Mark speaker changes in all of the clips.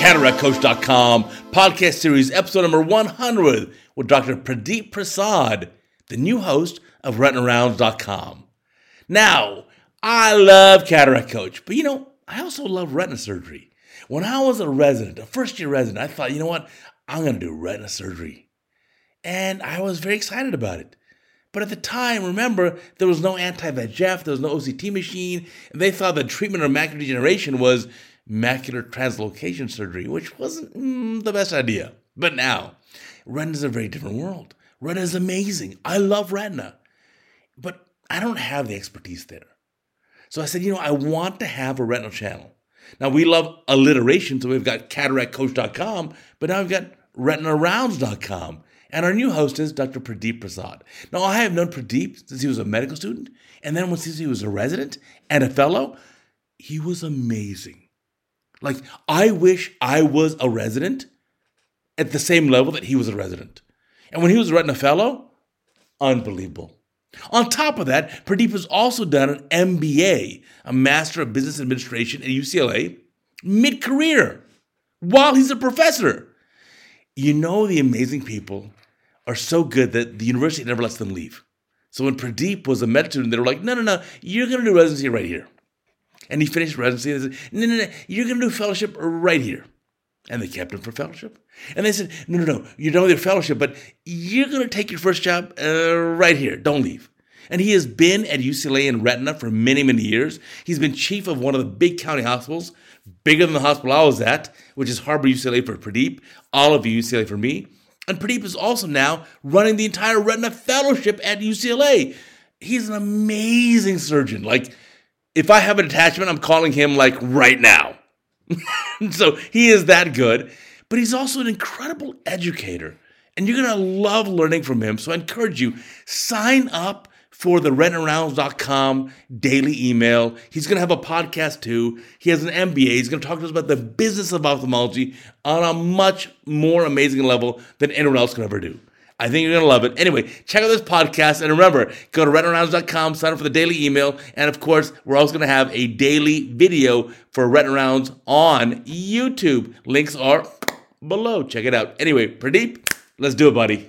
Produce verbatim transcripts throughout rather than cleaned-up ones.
Speaker 1: cataract coach dot com, podcast series, episode number one hundred, with Doctor Pradeep Prasad, the new host of retina rounds dot com. Now, I love Cataract Coach, but you know, I also love retina surgery. When I was a resident, a first-year resident, I thought, you know what, I'm going to do retina surgery. And I was very excited about it. But at the time, remember, there was no anti-V E G F, there was no O C T machine, and they thought the treatment of macular degeneration was macular translocation surgery, which wasn't mm, the best idea. But now, retina is a very different world. Retina is amazing. I love retina. But I don't have the expertise there. So I said, you know, I want to have a retinal channel. Now, we love alliteration, so we've got cataract coach dot com, but now we've got retina rounds dot com. And our new host is Doctor Pradeep Prasad. Now, I have known Pradeep since he was a medical student, and then since he was a resident and a fellow. He was amazing. Like, I wish I was a resident at the same level that he was a resident. And when he was a retina fellow, unbelievable. On top of that, Pradeep has also done an M B A, a Master of Business Administration at U C L A, mid-career, while he's a professor. You know, the amazing people are so good that the university never lets them leave. So when Pradeep was a med student, they were like, no, no, no, you're going to do residency right here. And he finished residency and they said, no, no, no, you're going to do fellowship right here. And they kept him for fellowship. And they said, no, no, no, you're done with your fellowship, but you're going to take your first job uh, right here. Don't leave. And he has been at U C L A in retina for many, many years. He's been chief of one of the big county hospitals, bigger than the hospital I was at, which is Harbor U C L A for Pradeep, Olive U C L A for me. And Pradeep is also now running the entire retina fellowship at U C L A. He's an amazing surgeon. Like, if I have an attachment, I'm calling him like right now. So he is that good. But he's also an incredible educator. And you're going to love learning from him. So I encourage you, sign up for the retina rounds dot com daily email. He's going to have a podcast too. He has an M B A. He's going to talk to us about the business of ophthalmology on a much more amazing level than anyone else can ever do. I think you're going to love it. Anyway, check out this podcast. And remember, go to retina rounds dot com, sign up for the daily email. And of course, we're also going to have a daily video for Retina Rounds on YouTube. Links are below. Check it out. Anyway, Pradeep, let's do it, buddy.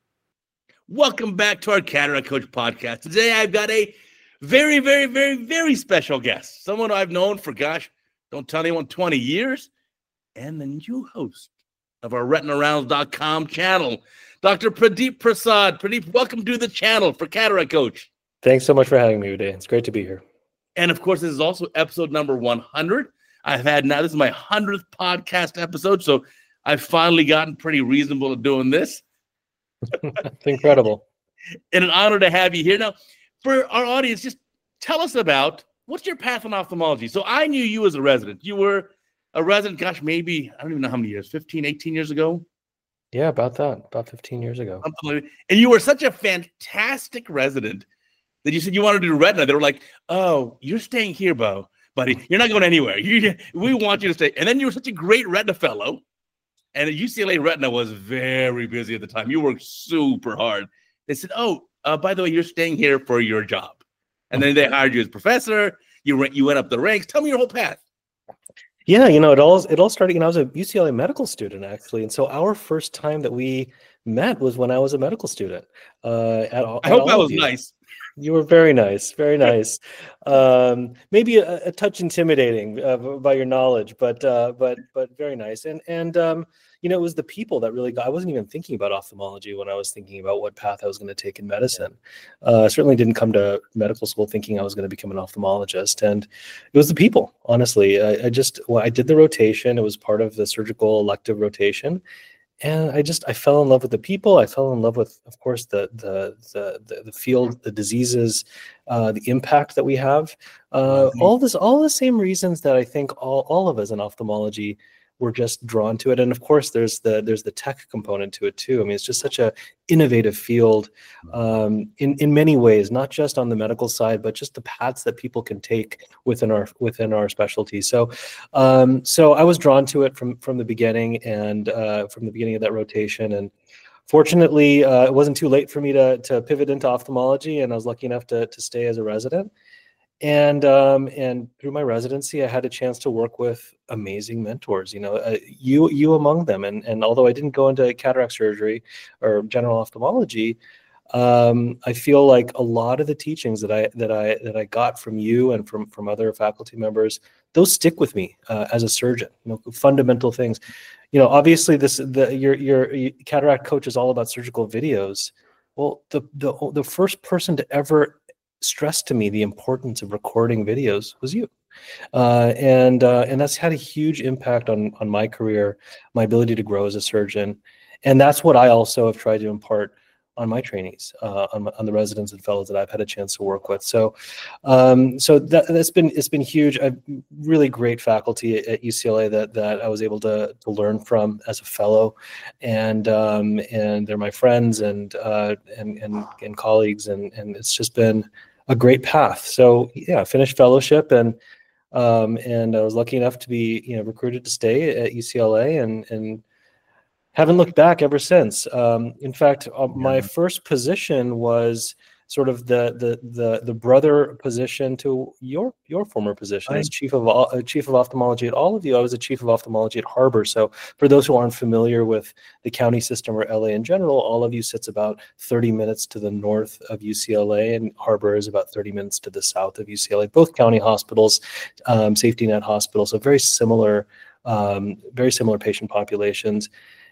Speaker 1: Welcome back to our Cataract Coach podcast. Today, I've got a very, very, very, very special guest. Someone I've known for, gosh, don't tell anyone, twenty years. And the new host of our retina rounds dot com channel, Doctor Pradeep Prasad. Pradeep, welcome to the channel for Cataract Coach.
Speaker 2: Thanks so much for having me today. It's great to be here.
Speaker 1: And of course, this is also episode number one hundred. I've had now, this is my one hundredth podcast episode, so I've finally gotten pretty reasonable at doing this.
Speaker 2: It's incredible.
Speaker 1: And an honor to have you here. Now, for our audience, just tell us about what's your path in ophthalmology. So I knew you as a resident. You were a resident, gosh, maybe, I don't even know how many years, fifteen, eighteen years ago?
Speaker 2: Yeah, about that, about fifteen years ago.
Speaker 1: Like, and you were such a fantastic resident that you said you wanted to do retina. They were like, oh, you're staying here, Bo, buddy. You're not going anywhere. You, we want you to stay. And then you were such a great retina fellow. And U C L A Retina was very busy at the time. You worked super hard. They said, oh, uh, by the way, you're staying here for your job. And then they hired you as professor. You went, you went up the ranks. Tell me your whole path.
Speaker 2: Yeah, you know, it all it all started, you know, I was a U C L A medical student, actually. And so our first time that we met was when I was a medical student. Uh, at,
Speaker 1: I hope that was nice.
Speaker 2: You were very nice, very nice. Um, maybe a, a touch intimidating uh, by your knowledge, but uh, but but very nice. And and um, you know, it was the people that really got. I wasn't even thinking about ophthalmology when I was thinking about what path I was going to take in medicine. Uh, I certainly didn't come to medical school thinking I was going to become an ophthalmologist. And it was the people, honestly. I, I just well, I did the rotation. It was part of the surgical elective rotation. And I just I fell in love with the people. I fell in love with, of course, the the the the, the field, the diseases, uh, the impact that we have. Uh, mm-hmm. All this, all the same reasons that I think all all of us in ophthalmology were just drawn to it. And of course, there's the there's the tech component to it too. I mean, it's just such a innovative field um, in in many ways, not just on the medical side, but just the paths that people can take within our within our specialty. So, um, so I was drawn to it from from the beginning and uh, from the beginning of that rotation. And fortunately, uh, it wasn't too late for me to to pivot into ophthalmology, and I was lucky enough to to stay as a resident. And um, and through my residency, I had a chance to work with amazing mentors. You know, uh, you you among them. And and although I didn't go into cataract surgery or general ophthalmology, um, I feel like a lot of the teachings that I that I that I got from you and from from other faculty members, those stick with me uh, as a surgeon. You know, fundamental things. You know, obviously, this the your your cataract coach is all about surgical videos. Well, the the the first person to ever stressed to me the importance of recording videos was you, uh, and uh, and that's had a huge impact on on my career, my ability to grow as a surgeon, and that's what I also have tried to impart on my trainees, uh, on, my, on the residents and fellows that I've had a chance to work with. So, um, so that, that's been it's been huge. I've really great faculty at, at U C L A that that I was able to to learn from as a fellow, and um, and they're my friends and uh, and and and colleagues, and and it's just been a great path. So yeah, finished fellowship, and um, and I was lucky enough to be you know recruited to stay at U C L A, and and haven't looked back ever since. Um, in fact, uh, my first position was sort of the the the the brother position to your your former position
Speaker 1: Right.
Speaker 2: as chief of uh, chief of ophthalmology at all of you. I was a chief of ophthalmology at Harbor. So for those who aren't familiar with the county system or L A in general, all of you sits about thirty minutes to the north of U C L A, and Harbor is about thirty minutes to the south of U C L A. Both county hospitals, um, safety net hospitals, so very similar, um, very similar patient populations.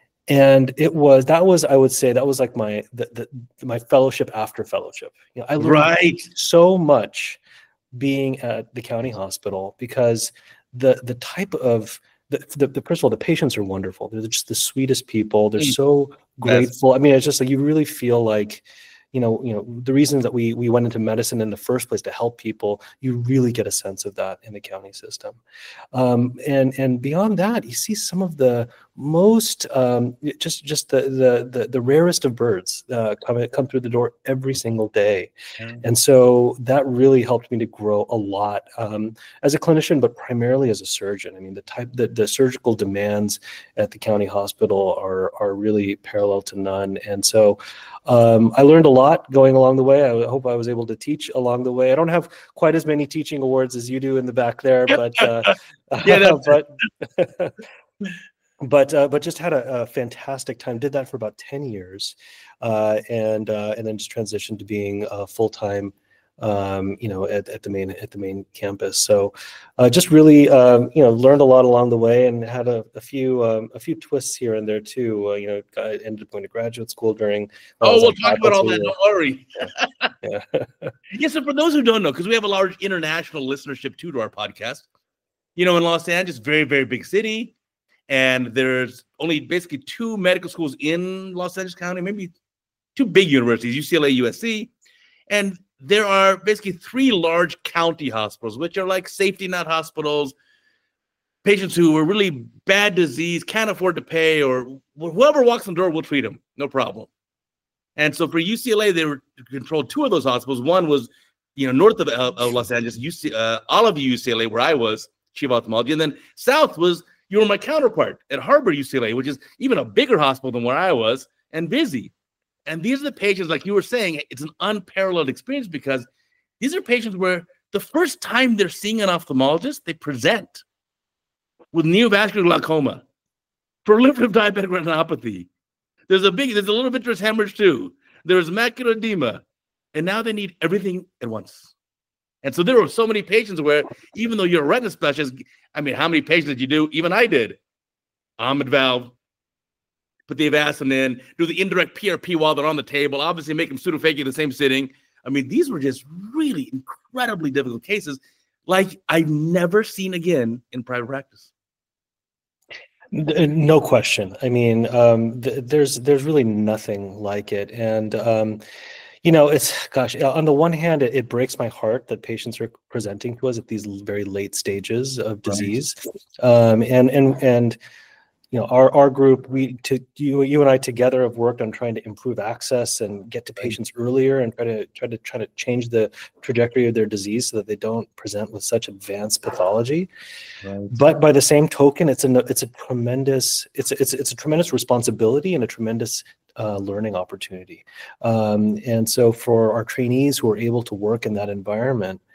Speaker 2: And it was that was I would say that was like my the, the my fellowship after fellowship. You know, I learned
Speaker 1: Right.
Speaker 2: so much being at the county hospital, because the the type of the, the, the first of all, the patients are wonderful. They're just the sweetest people. They're
Speaker 1: Mm.
Speaker 2: so grateful. I mean, it's just like you really feel like, you know, you know, the reason that we we went into medicine in the first place, to help people, you really get a sense of that in the county system. Um, and and beyond that, you see some of the most um, just just the, the the the rarest of birds uh, come come through the door every single day.
Speaker 1: Yeah.
Speaker 2: And so that really helped me to grow a lot um, as a clinician, but primarily as a surgeon. I mean, the type the, the surgical demands at the county hospital are are really parallel to none. And so um, I learned a lot going along the way. I hope I was able to teach along the way. I don't have quite as many teaching awards as you do in the back there, but uh,
Speaker 1: Yeah, that's-
Speaker 2: but but uh, but just had a, a fantastic time. Did that for about ten years, uh, and uh, and then just transitioned to being uh, full time. Um, you know, at, at the main at the main campus. So, uh, just really, um, you know, learned a lot along the way, and had a, a few um, a few twists here and there too. Uh, you know, I ended up going to graduate school during.
Speaker 1: Oh, we'll talk about all that. Don't worry.
Speaker 2: Yeah.
Speaker 1: Yeah, so for those who don't know, because we have a large international listenership too to our podcast, you know, in Los Angeles, very, very big city, and there's only basically two medical schools in Los Angeles County, maybe two big universities, U C L A, U S C, and there are basically three large county hospitals, which are like safety net hospitals. Patients who are really bad disease, can't afford to pay, or whoever walks in the door will treat them, no problem. And so for U C L A, they were controlled two of those hospitals. One was, you know, north of, of, of Los Angeles, U C, uh, all of U C L A, where I was chief of ophthalmology, and then south was you were my counterpart at Harbor U C L A, which is even a bigger hospital than where I was, and busy. And these are the patients, like you were saying, it's an unparalleled experience, because these are patients where the first time they're seeing an ophthalmologist, they present with neovascular glaucoma, proliferative diabetic retinopathy. There's a big, there's a little vitreous hemorrhage too. There's macular edema, and now they need everything at once. And so there were so many patients where, even though you're a retina specialist, I mean, how many patients did you do? Even I did. Ahmed valve, put the Avastin in, do the indirect P R P while they're on the table, obviously make them pseudophakic in the same sitting. I mean, these were just really incredibly difficult cases, like I've never seen again in private practice.
Speaker 2: No question. I mean, um, th- there's there's really nothing like it, and um, you know, it's gosh. On the one hand, it, it breaks my heart that patients are presenting to us at these very late stages of disease, right. um, and and and. You know, our, our group, we to you you and I together have worked on trying to improve access and get to patients earlier, and try to try to try to change the trajectory of their disease so that they don't present with such advanced pathology. Right. But by the same token, it's a it's a tremendous it's a, it's it's a tremendous responsibility and a tremendous uh, learning opportunity. Um, and so for our trainees who are able to work in that environment,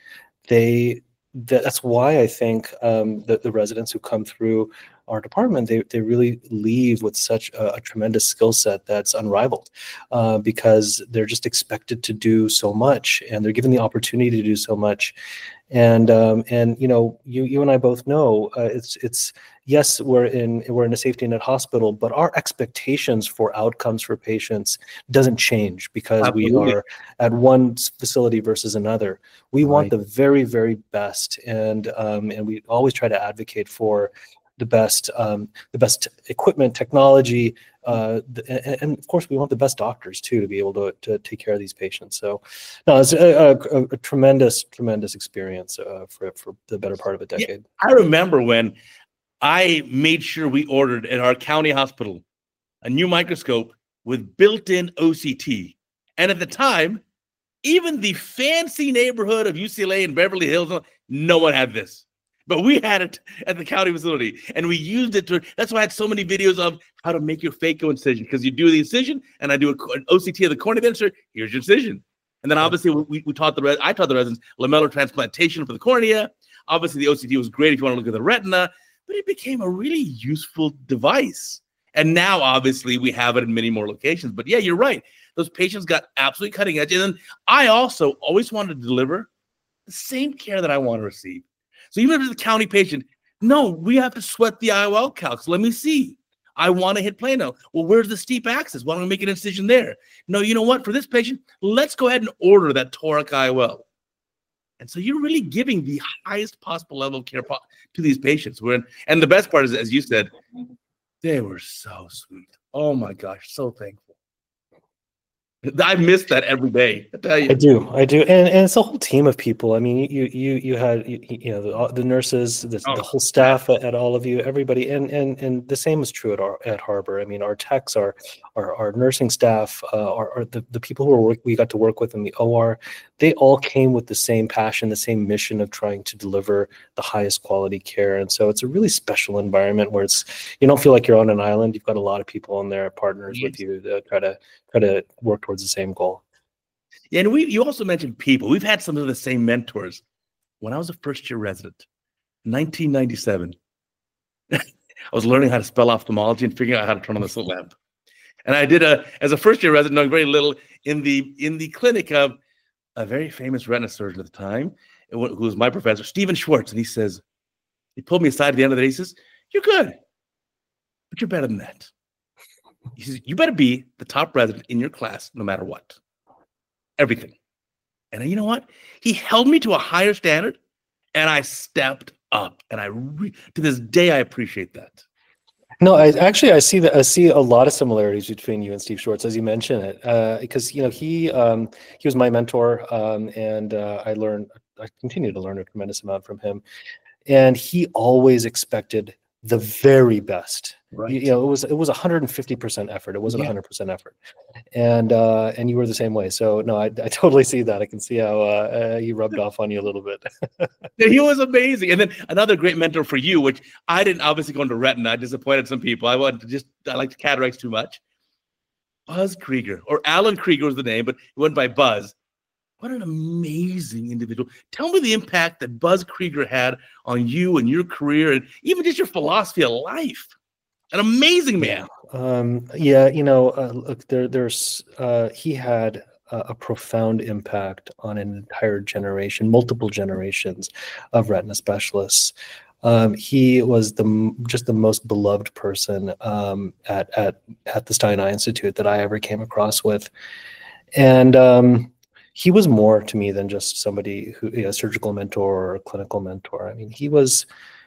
Speaker 2: they that, that's why I think um, the, the residents who come through our department, they, they really leave with such a, a tremendous skill set that's unrivaled, uh, because they're just expected to do so much, and they're given the opportunity to do so much. And um, and you know, you you and I both know, uh, it's it's yes, we're in we're in a safety net hospital, but our expectations for outcomes for patients doesn't change because
Speaker 1: Absolutely.
Speaker 2: we are at one facility versus another. We
Speaker 1: Right.
Speaker 2: want the very, very best, and um, and we always try to advocate for the best um, the best equipment, technology, uh, the, and, and of course we want the best doctors too to be able to to take care of these patients. So, no, it's a, a, a tremendous, tremendous experience uh, for for the better part of a decade.
Speaker 1: Yeah, I remember when I made sure we ordered at our county hospital a new microscope with built-in O C T, and at the time, even the fancy neighborhood of U C L A and Beverly Hills, no one had this. But we had it at the county facility, and we used it to. That's why I had so many videos of how to make your phaco incision, because you do the incision, and I do a, an O C T of the cornea. Then, sir, here's your incision. And then obviously we, we taught the res- I taught the residents lamellar transplantation for the cornea. Obviously, the O C T was great if you want to look at the retina, but it became a really useful device. And now, obviously, we have it in many more locations. But yeah, you're right. Those patients got absolutely cutting edge. And then I also always wanted to deliver the same care that I want to receive. So even if it's a county patient, no, we have to sweat the I O L calcs. Let me see. I want to hit Plano. Well, where's the steep axis? Why don't we make an incision there? No, you know what? For this patient, let's go ahead and order that toric I O L. And so you're really giving the highest possible level of care po- to these patients. We're in, and the best part is, as you said, they were so sweet. Oh my gosh, so thankful. I miss that every day. I tell you.
Speaker 2: I do, I do, and and it's a whole team of people. I mean, you you you had you, you know the, the nurses, the,
Speaker 1: Oh,
Speaker 2: the whole staff at, at all of you, everybody, and and and the same is true at our at Harbor. I mean, our techs, our our, our nursing staff, uh, our, our the, the people who were work, we got to work with in the O R, they all came with the same passion, the same mission of trying to deliver the highest quality care. And so it's a really special environment where it's you don't feel like you're on an island. You've got a lot of people in there, partners
Speaker 1: yes.
Speaker 2: with you that try to try to work towards the same goal.
Speaker 1: Yeah, and we you also mentioned people. We've had some of the same mentors. When I was a first-year resident, nineteen ninety-seven, I was learning how to spell ophthalmology and figuring out how to turn on the slit lamp. And I did a as a first-year resident, knowing very little, in the in the clinic of a very famous retina surgeon at the time, who was my professor, Stephen Schwartz. And he says, he pulled me aside at the end of the day. He says, "You're good, but you're better than that." He says, "You better be the top resident in your class, no matter what." Everything. And you know what? He held me to a higher standard, and I stepped up. And I, re- to this day, I appreciate that.
Speaker 2: No, I actually I see that I see a lot of similarities between you and Steve Schwartz, as you mention it, uh, because you know he um, he was my mentor, um, and uh, I learned I continue to learn a tremendous amount from him, and he always expected the very best.
Speaker 1: Right.
Speaker 2: You, you know, it was it was one hundred fifty percent effort. It wasn't
Speaker 1: Yeah.
Speaker 2: one hundred percent effort, and uh, and you were the same way. So no, I, I totally see that. I can see how uh, uh, he rubbed off on you a little bit.
Speaker 1: Yeah, he was amazing. And then another great mentor for you, which I didn't obviously go into retina. I disappointed some people. I wanted to just I liked cataracts too much. Buzz Krieger, or Alan Krieger was the name, but he went by Buzz. What an amazing individual. Tell me the impact that Buzz Krieger had on you and your career and even just your philosophy of life. An amazing man.
Speaker 2: Um, yeah, you know, uh, look, there, there's uh, he had a, a profound impact on an entire generation, multiple generations of retina specialists. Um, he was the just the most beloved person um, at at at the Stein Eye Institute that I ever came across with, and um, he was more to me than just somebody who you know, a surgical mentor or a clinical mentor. I mean, he was.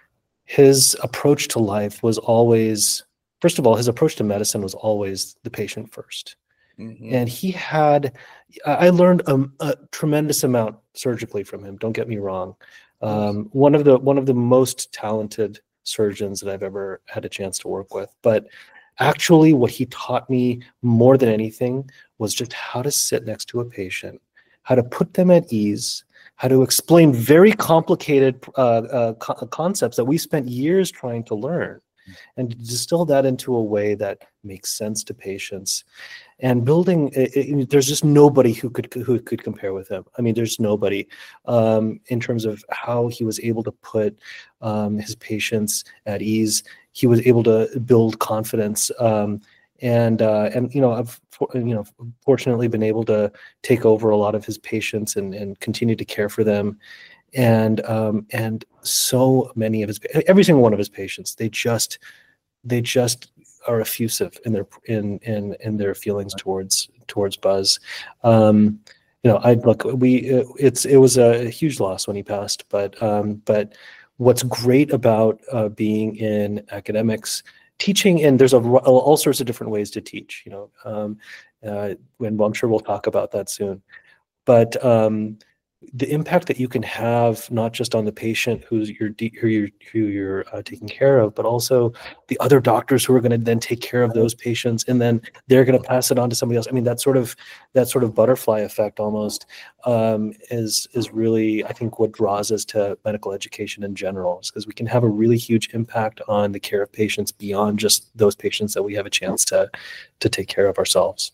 Speaker 2: His approach to life was always, first of all, his approach to medicine was always the patient first. Mm-hmm. And he had, I learned a, a tremendous amount surgically from him. Don't get me wrong. Um, one of the one of the most talented surgeons that I've ever had a chance to work with. But actually, what he taught me more than anything was just how to sit next to a patient, how to put them at ease, how to explain very complicated uh, uh, co- concepts that we spent years trying to learn. and distill that into a way that makes sense to patients. And building, it, it, there's just nobody who could who could compare with him. I mean, there's nobody um, in terms of how he was able to put um, his patients at ease. He was able to build confidence, um, and uh, and you know, I've you know fortunately been able to take over a lot of his patients and and continue to care for them. And um, and so many of his, every single one of his patients, they just they just are effusive in their in in in their feelings towards towards Buzz. Um, you know, I look, we it's it was a huge loss when he passed, but um, but what's great about uh, being in academics, teaching, and there's a, all sorts of different ways to teach. You know, um, uh, when well, I'm sure we'll talk about that soon, but um, the impact that you can have not just on the patient who's you're who you're who you're uh, taking care of, but also the other doctors who are going to then take care of those patients, and then they're going to pass it on to somebody else. I mean, that sort of that sort of butterfly effect almost um, is is really, I think, what draws us to medical education in general, is because we can have a really huge impact on the care of patients beyond just those patients that we have a chance to to take care of ourselves.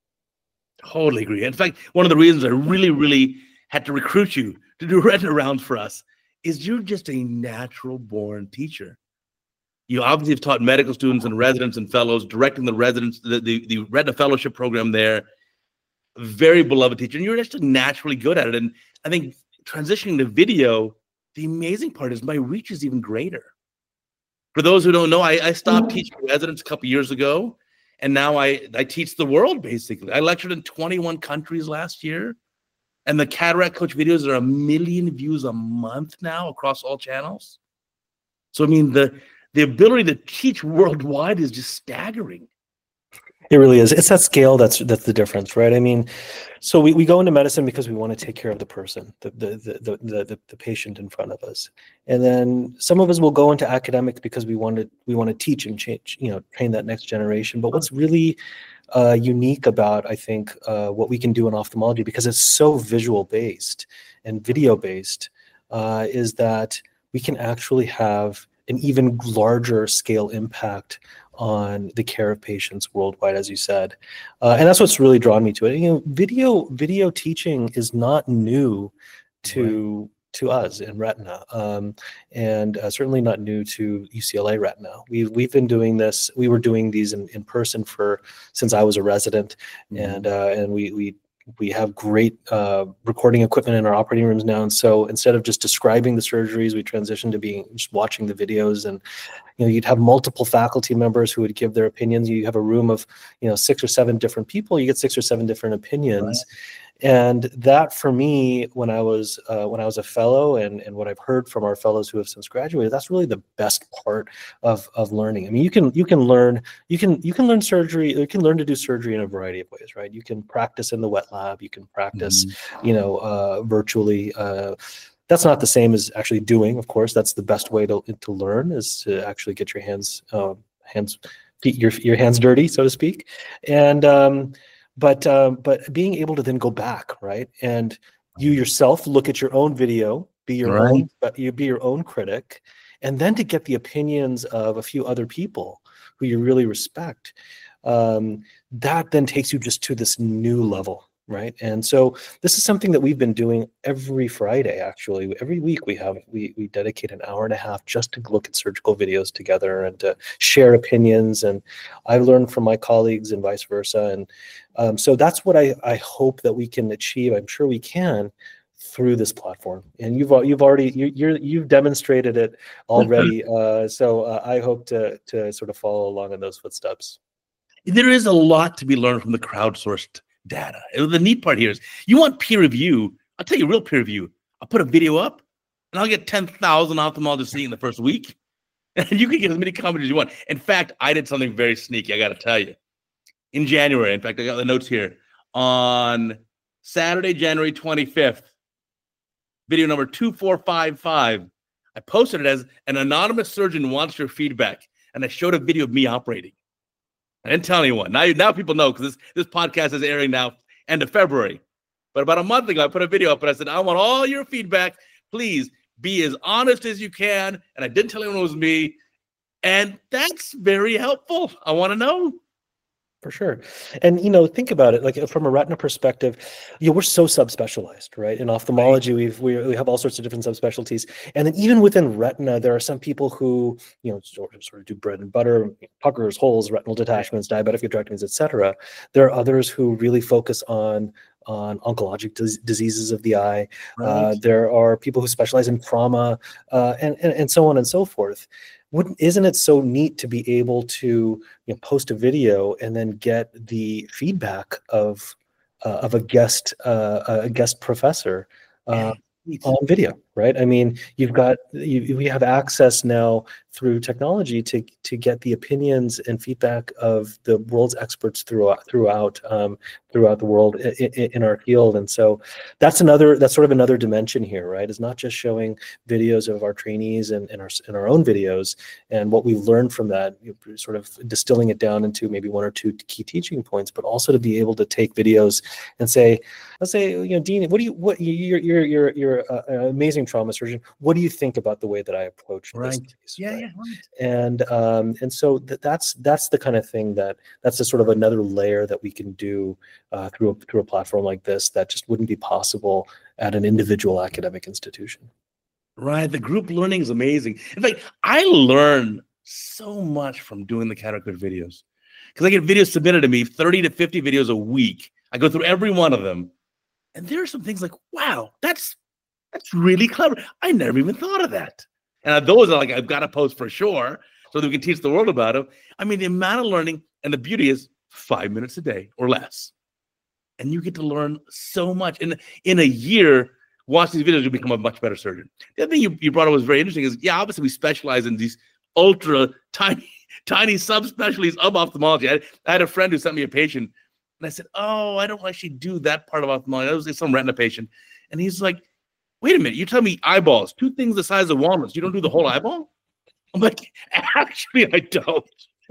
Speaker 1: Totally agree. In fact, one of the reasons I really, really had to recruit you to do Retina Rounds for us is you're just a natural born teacher. You obviously have taught medical students and residents and fellows, directing the residents, the, the, the Retina Fellowship program there. Very beloved teacher. And you're just naturally good at it. And I think transitioning to video, the amazing part is my reach is even greater. For those who don't know, I, I stopped teaching residents a couple years ago, and now I, I teach the world, basically. I lectured in twenty-one countries last year. And the Cataract Coach videos are a million views a month now across all channels. So, I mean, the the ability to teach worldwide is just staggering.
Speaker 2: It really is. It's that scale that's that's the difference, right? I mean, so we, we go into medicine because we want to take care of the person, the the the the the, the patient in front of us. And then some of us will go into academics because we want to we want to teach and change, you know, train that next generation. But what's really uh, unique about, I think, uh, what we can do in ophthalmology, because it's so visual based and video based, uh, is that we can actually have an even larger scale impact on the care of patients worldwide, as you said, uh, and that's what's really drawn me to it. You know, video video teaching is not new to right. to us in retina, um, and uh, certainly not new to U C L A Retina. We've we've been doing this. We were doing these in, in person for since I was a resident, mm-hmm. and uh, and we we. We have great uh, recording equipment in our operating rooms now, and so instead of just describing the surgeries, we transitioned to being just watching the videos. And you know, you'd have multiple faculty members who would give their opinions. You have a room of you know six or seven different people. You get six or seven different opinions, right. And that for me, when I was uh, when I was a fellow, and and what I've heard from our fellows who have since graduated, that's really the best part of of learning. I mean, you can you can learn you can you can learn surgery. You can learn to do surgery in a variety of ways, right? You can practice in the wet lab. You can practice, mm-hmm. you know, uh, virtually. Uh, that's not the same as actually doing. Of course, that's the best way to to learn, is to actually get your hands uh, hands feet your your hands dirty, so to speak, and. Um, But um, but being able to then go back, right, and you yourself look at your own video, be your right. own, but you be your own critic, and then to get the opinions of a few other people who you really respect, um, that then takes you just to this new level, right? And so this is something that we've been doing every Friday. Actually, every week we have we we dedicate an hour and a half just to look at surgical videos together and to share opinions. And I've learned from my colleagues and vice versa. And um, so that's what I I hope that we can achieve. I'm sure we can through this platform. And you've you've already you, you're you've demonstrated it already. Uh, so uh, I hope to to sort of follow along in those footsteps.
Speaker 1: There is a lot to be learned from the crowdsourced data. The neat part here is you want peer review. I'll tell you real peer review. I'll put a video up and I'll get ten thousand ophthalmologists seeing it in the first week. And you can get as many comments as you want. In fact, I did something very sneaky, I got to tell you. In January, in fact, I got the notes here. On Saturday, January twenty-fifth, video number two four five five, I posted it as an anonymous surgeon wants your feedback. And I showed a video of me operating. I didn't tell anyone. Now, now people know, because this, this podcast is airing now end of February. But about a month ago, I put a video up and I said, I want all your feedback. Please be as honest as you can. And I didn't tell anyone it was me. And that's very helpful. I want to know.
Speaker 2: For sure. And, you know, think about it, like from a retina perspective, you know, we're so subspecialized, right? In ophthalmology, we've, we, we have all sorts of different subspecialties. And then even within retina, there are some people who, you know, sort of, sort of do bread and butter, puckers, holes, retinal detachments, diabetic vitrectomies, et cetera. There are others who really focus on on oncologic dis- diseases of the eye. Right. Uh, there are people who specialize in trauma, uh, and, and, and so on and so forth. Wouldn't, isn't it so neat to be able to, you know, post a video and then get the feedback of uh, of a guest uh, a guest professor uh, on video, right? I mean, you've got you, we have access now through technology to to get the opinions and feedback of the world's experts throughout throughout um, throughout the world in, in our field, and so that's another that's sort of another dimension here, right? It's not just showing videos of our trainees and, and our and our own videos and what we've learned from that, you know, sort of distilling it down into maybe one or two key teaching points, but also to be able to take videos and say, let's say, you know, Dean, what do you what you're you're you're you're an amazing trauma surgeon. What do you think about the way that I approach
Speaker 1: right.
Speaker 2: this case?
Speaker 1: Yeah,
Speaker 2: right?
Speaker 1: yeah, right.
Speaker 2: And um, and so th- that's that's the kind of thing that that's a sort of another layer that we can do uh, through a, through a platform like this that just wouldn't be possible at an individual academic institution.
Speaker 1: Right, the group learning is amazing. In fact, I learn so much from doing the Cataract Coach videos because I get videos submitted to me, thirty to fifty videos a week. I go through every one of them, and there are some things like, wow, that's that's really clever. I never even thought of that. And those are like, I've got to post for sure so that we can teach the world about them. I mean, the amount of learning, and the beauty is five minutes a day or less. And you get to learn so much. In, in a year, watch these videos, you'll become a much better surgeon. The other thing you, you brought up was very interesting is, yeah, obviously we specialize in these ultra tiny, tiny subspecialties of ophthalmology. I, I had a friend who sent me a patient, and I said, oh, I don't actually do that part of ophthalmology. That was some retina patient. And he's like, wait a minute, you tell me eyeballs, two things the size of walnuts. You don't do the whole eyeball? I'm like, actually, I don't.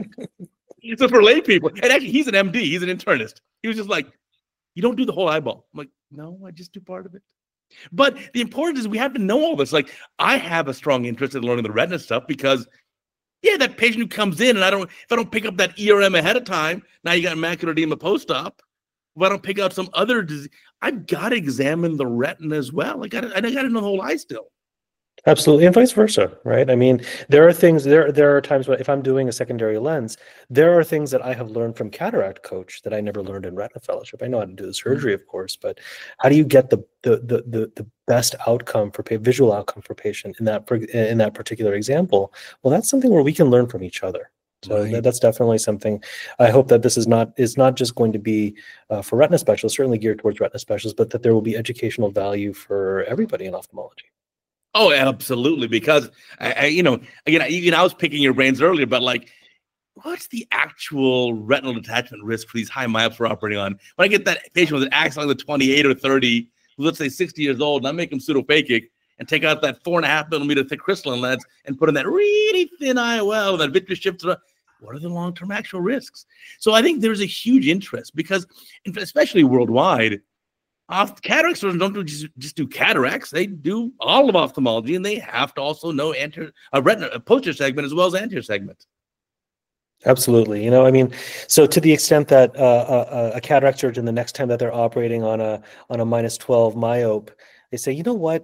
Speaker 1: So for lay people, and actually, he's an M D, he's an internist. He was just like, you don't do the whole eyeball. I'm like, no, I just do part of it. But the importance is we have to know all this. Like, I have a strong interest in learning the retina stuff because, yeah, that patient who comes in and I don't, if I don't pick up that E R M ahead of time, now you got macular edema post-op. If I don't pick out some other disease, I've got to examine the retina as well. I got to, I got to know the whole eye still.
Speaker 2: Absolutely, and vice versa, right? I mean, there are things, there there are times when if I'm doing a secondary lens, there are things that I have learned from Cataract Coach that I never learned in retina fellowship. I know how to do the surgery, of course, but how do you get the the the the, the best outcome for pa- visual outcome for patient in that in that particular example? Well, that's something where we can learn from each other. So right. that, that's definitely something. I hope that this is not is not just going to be uh, for retina specialists, certainly geared towards retina specialists, but that there will be educational value for everybody in ophthalmology.
Speaker 1: Oh, absolutely. Because I, I you know, again, I, you know, I was picking your brains earlier, but like, what's the actual retinal detachment risk for these high myopes we're operating on? When I get that patient with an axon like the twenty-eight or thirty, who's let's say sixty years old, and I make them pseudophakic and take out that four and a half millimeter thick crystalline lens and put in that really thin I O L, that vitreous shift. What are the long-term actual risks? So I think there's a huge interest because, especially worldwide, Off cataract surgeons don't do just, just do cataracts; they do all of ophthalmology, and they have to also know anterior, a retina, a posterior segment as well as anterior segment.
Speaker 2: Absolutely, you know, I mean, so to the extent that uh, a, a cataract surgeon, the next time that they're operating on a on a minus twelve myope, they say, you know what,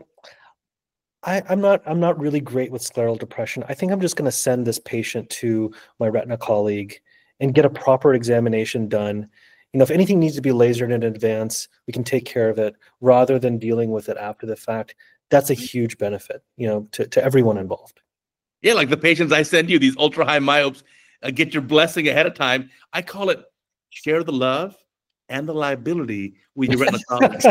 Speaker 2: I, I'm not I'm not really great with scleral depression. I think I'm just going to send this patient to my retina colleague and get a proper examination done. You know, if anything needs to be lasered in advance, we can take care of it rather than dealing with it after the fact. That's a huge benefit, you know, to, to everyone involved.
Speaker 1: Yeah, like the patients I send you, these ultra high myopes, uh, get your blessing ahead of time. I call it share the love and the liability with your retina colleagues.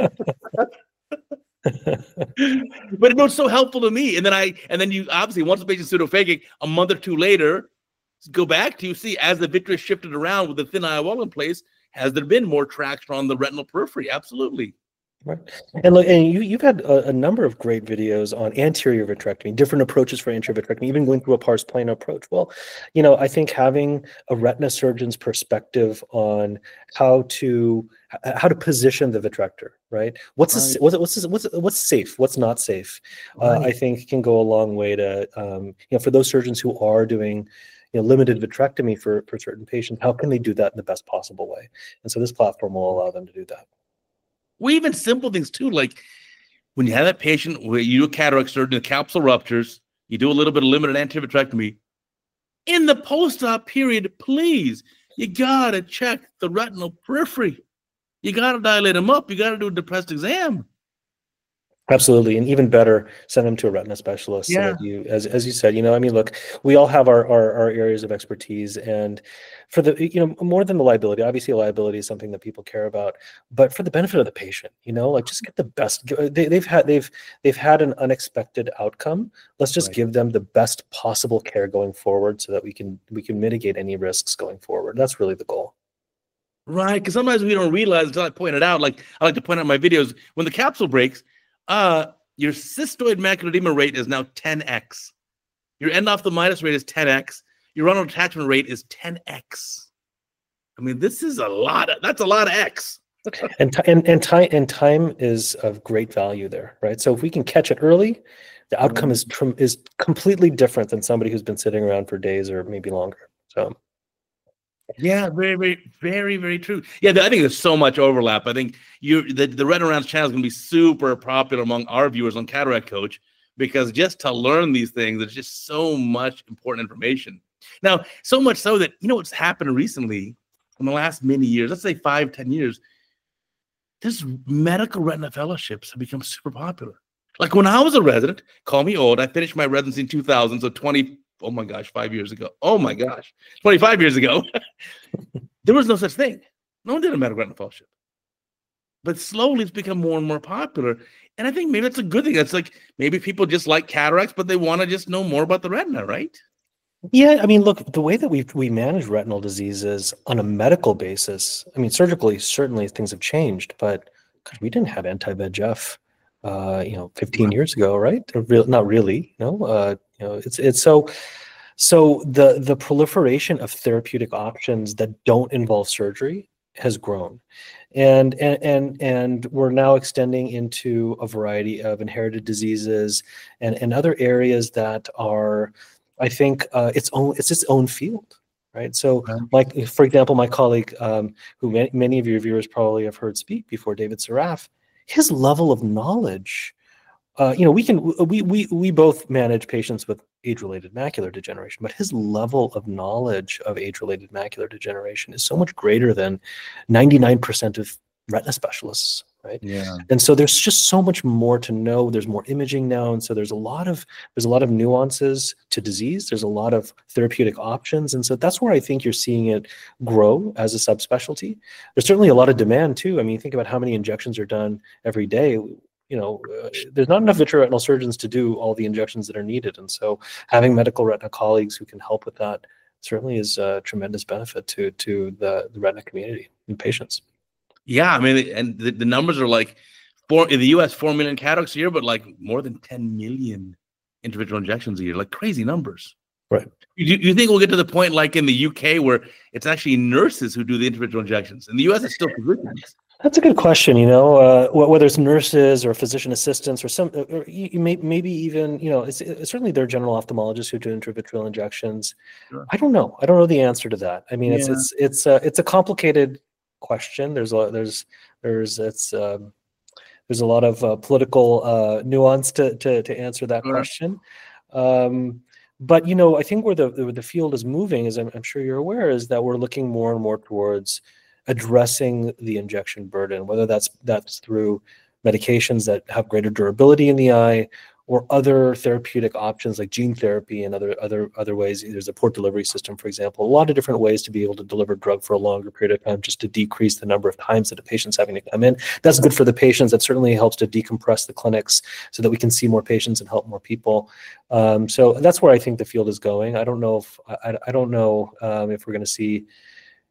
Speaker 1: But it was so helpful to me. And then I, and then you obviously, once the patient's pseudophakic, a month or two later, go back to you see as the vitreous shifted around with the thin I O L in place, has there been more traction on the retinal periphery? Absolutely.
Speaker 2: Right. And look, and you, you've had a, a number of great videos on anterior vitrectomy, different approaches for anterior vitrectomy, even going through a pars plano approach. Well, you know, I think having a retina surgeon's perspective on how to h- how to position the vitrector, right? What's
Speaker 1: Right.
Speaker 2: a, what's what's what's what's safe? What's not safe? Uh, I
Speaker 1: Right.
Speaker 2: think can go a long way to um, you know, for those surgeons who are doing, you know, limited vitrectomy for for certain patients. How can they do that in the best possible way? And so this platform will allow them to do that.
Speaker 1: Well, even simple things too, like when you have that patient where you do a cataract surgery, the capsule ruptures, you do a little bit of limited anterior vitrectomy. In the post-op period, please, you gotta check the retinal periphery. You gotta dilate them up. You gotta do a depressed exam.
Speaker 2: Absolutely, and even better, send them to a retina specialist so
Speaker 1: Yeah.
Speaker 2: that you, as as you said, you know, I mean, look, we all have our our, our areas of expertise, and for the, you know, more than the liability, obviously, liability is something that people care about, but for the benefit of the patient, you know, like just get the best. They, they've had they've they've had an unexpected outcome. Let's just
Speaker 1: Right.
Speaker 2: give them the best possible care going forward, so that we can we can mitigate any risks going forward. That's really the goal.
Speaker 1: Right, because sometimes we don't realize until I point it out. Like I like to point out in my videos, when the capsule breaks, uh, your cystoid macular edema rate is now ten x. Your endophthalmitis rate is ten x. Your retinal detachment rate is ten x. I mean, this is a lot. Of, that's a lot of X.
Speaker 2: And, t- and and time and time is of great value there, right? So if we can catch it early, the outcome is tr- is completely different than somebody who's been sitting around for days or maybe longer. So
Speaker 1: Yeah, very, very, very, very true. Yeah, I think there's so much overlap. I think you the, the Retina Rounds channel is going to be super popular among our viewers on Cataract Coach, because just to learn these things, there's just so much important information. Now, so much so that, you know, what's happened recently in the last many years, let's say five, ten years, this medical retina fellowships have become super popular. Like when I was a resident, call me old, I finished my residency in two thousand, so twenty, oh my gosh, five years ago. Oh my gosh, twenty-five years ago. There was no such thing. No one did a medical retina fellowship. But slowly it's become more and more popular. And I think maybe that's a good thing. That's like maybe people just like cataracts, but they want to just know more about the retina, right?
Speaker 2: yeah, I mean, look, the way that we we manage retinal diseases on a medical basis, I mean, surgically, certainly things have changed, but gosh, we didn't have anti-V E G F, uh, you know, fifteen years ago, right? Or real, not really, no. Uh, you know, it's it's so so the the proliferation of therapeutic options that don't involve surgery has grown, and and and and we're now extending into a variety of inherited diseases and and other areas that are, I think, uh, its own it's its own field, right? So,
Speaker 1: Right.
Speaker 2: like for example, my colleague, um, who many, many of your viewers probably have heard speak before, David Saraf, his level of knowledge. Uh, you know, we can we we we both manage patients with age-related macular degeneration, but his level of knowledge of age-related macular degeneration is so much greater than ninety-nine percent of retina specialists, right?
Speaker 1: Yeah.
Speaker 2: And so there's just so much more to know. There's more imaging now, and so there's a lot of there's a lot of nuances to disease. There's a lot of therapeutic options, and so that's where I think you're seeing it grow as a subspecialty. There's certainly a lot of demand too. I mean, think about how many injections are done every day. You know, uh, there's not enough vitreoretinal surgeons to do all the injections that are needed, and so having medical retina colleagues who can help with that certainly is a tremendous benefit to to the, the retina community and patients.
Speaker 1: Yeah, I mean, and the, the numbers are like four in the U S, four million cataracts a year, but like more than ten million individual injections a year, like crazy numbers.
Speaker 2: Right.
Speaker 1: You, you think we'll get to the point like in the U K where it's actually nurses who do the individual injections? In the U S, it's still physicians.
Speaker 2: That's a good question. You know, uh, whether it's nurses or physician assistants or some, or you may, maybe even, you know, it's, it's certainly there are general ophthalmologists who do intravitreal injections.
Speaker 1: Sure.
Speaker 2: I don't know. I don't know the answer to that. I mean, it's
Speaker 1: Yeah.
Speaker 2: it's it's a it's a complicated question. There's a there's there's it's um, there's a lot of uh, political uh, nuance to to to answer that
Speaker 1: Sure.
Speaker 2: question. Um, but you know, I think where the where the field is moving, as I'm, I'm sure you're aware, is that we're looking more and more towards addressing the injection burden, whether that's that's through medications that have greater durability in the eye, or other therapeutic options like gene therapy and other other other ways. There's a port delivery system, for example, a lot of different ways to be able to deliver drug for a longer period of time, just to decrease the number of times that a patient's having to come in. That's good for the patients. That certainly helps to decompress the clinics so that we can see more patients and help more people. Um, so that's where I think the field is going. I don't know if I, I don't know um, if we're going to see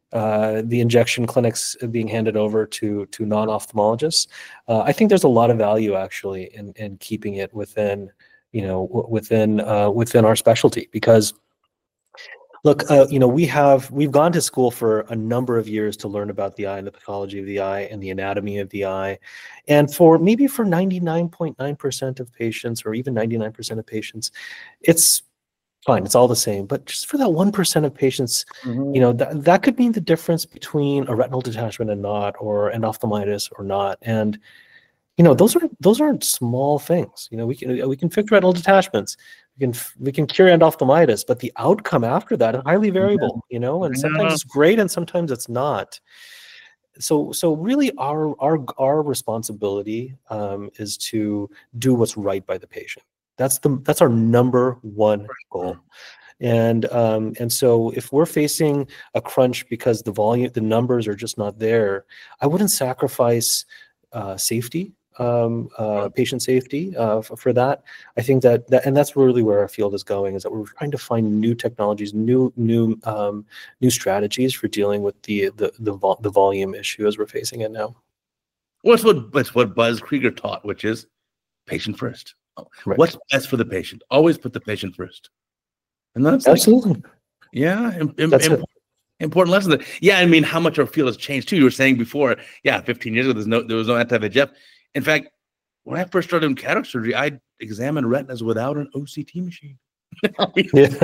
Speaker 2: uh, the injection clinics being handed over to to non-ophthalmologists. Uh, I think there's a lot of value actually in in keeping it within, you know, w- within uh, within our specialty because. Look, uh, you know, we have we've gone to school for a number of years to learn about the eye and the pathology of the eye and the anatomy of the eye, and for maybe for ninety-nine point nine percent of patients, or even ninety-nine percent of patients, it's fine. It's all the same. But just for that one percent of patients,
Speaker 1: Mhm.
Speaker 2: you know, that that could mean the difference between a retinal detachment and not, or endophthalmitis or not, and you know, those are those aren't small things. You know, we can we can fix retinal detachments, we can we can cure endophthalmitis, but the outcome after that is highly variable. You know, and sometimes
Speaker 1: Yeah.
Speaker 2: it's great and sometimes it's not. So so really, our our our responsibility um, is to do what's right by the patient. That's the that's our number one goal. And um, and so if we're facing a crunch because the volume, the numbers are just not there, I wouldn't sacrifice uh, safety, um, uh, patient safety uh, f- for that. I think that, that, and that's really where our field is going, is that we're trying to find new technologies, new new um, new strategies for dealing with the the the, vol- the volume issue as we're facing it now.
Speaker 1: Well, it's what it's what Buzz Krieger taught, which is patient first.
Speaker 2: Right.
Speaker 1: What's best for the patient? Always put the patient first. And that's like,
Speaker 2: Absolutely.
Speaker 1: yeah, im- im-
Speaker 2: That's
Speaker 1: im-
Speaker 2: it.
Speaker 1: important lesson. That, yeah, I mean, how much our field has changed too. You were saying before, yeah, fifteen years ago, there's no there was no anti-V E G F. In fact, when I first started in cataract surgery, I examined retinas without an O C T machine.
Speaker 2: Yeah.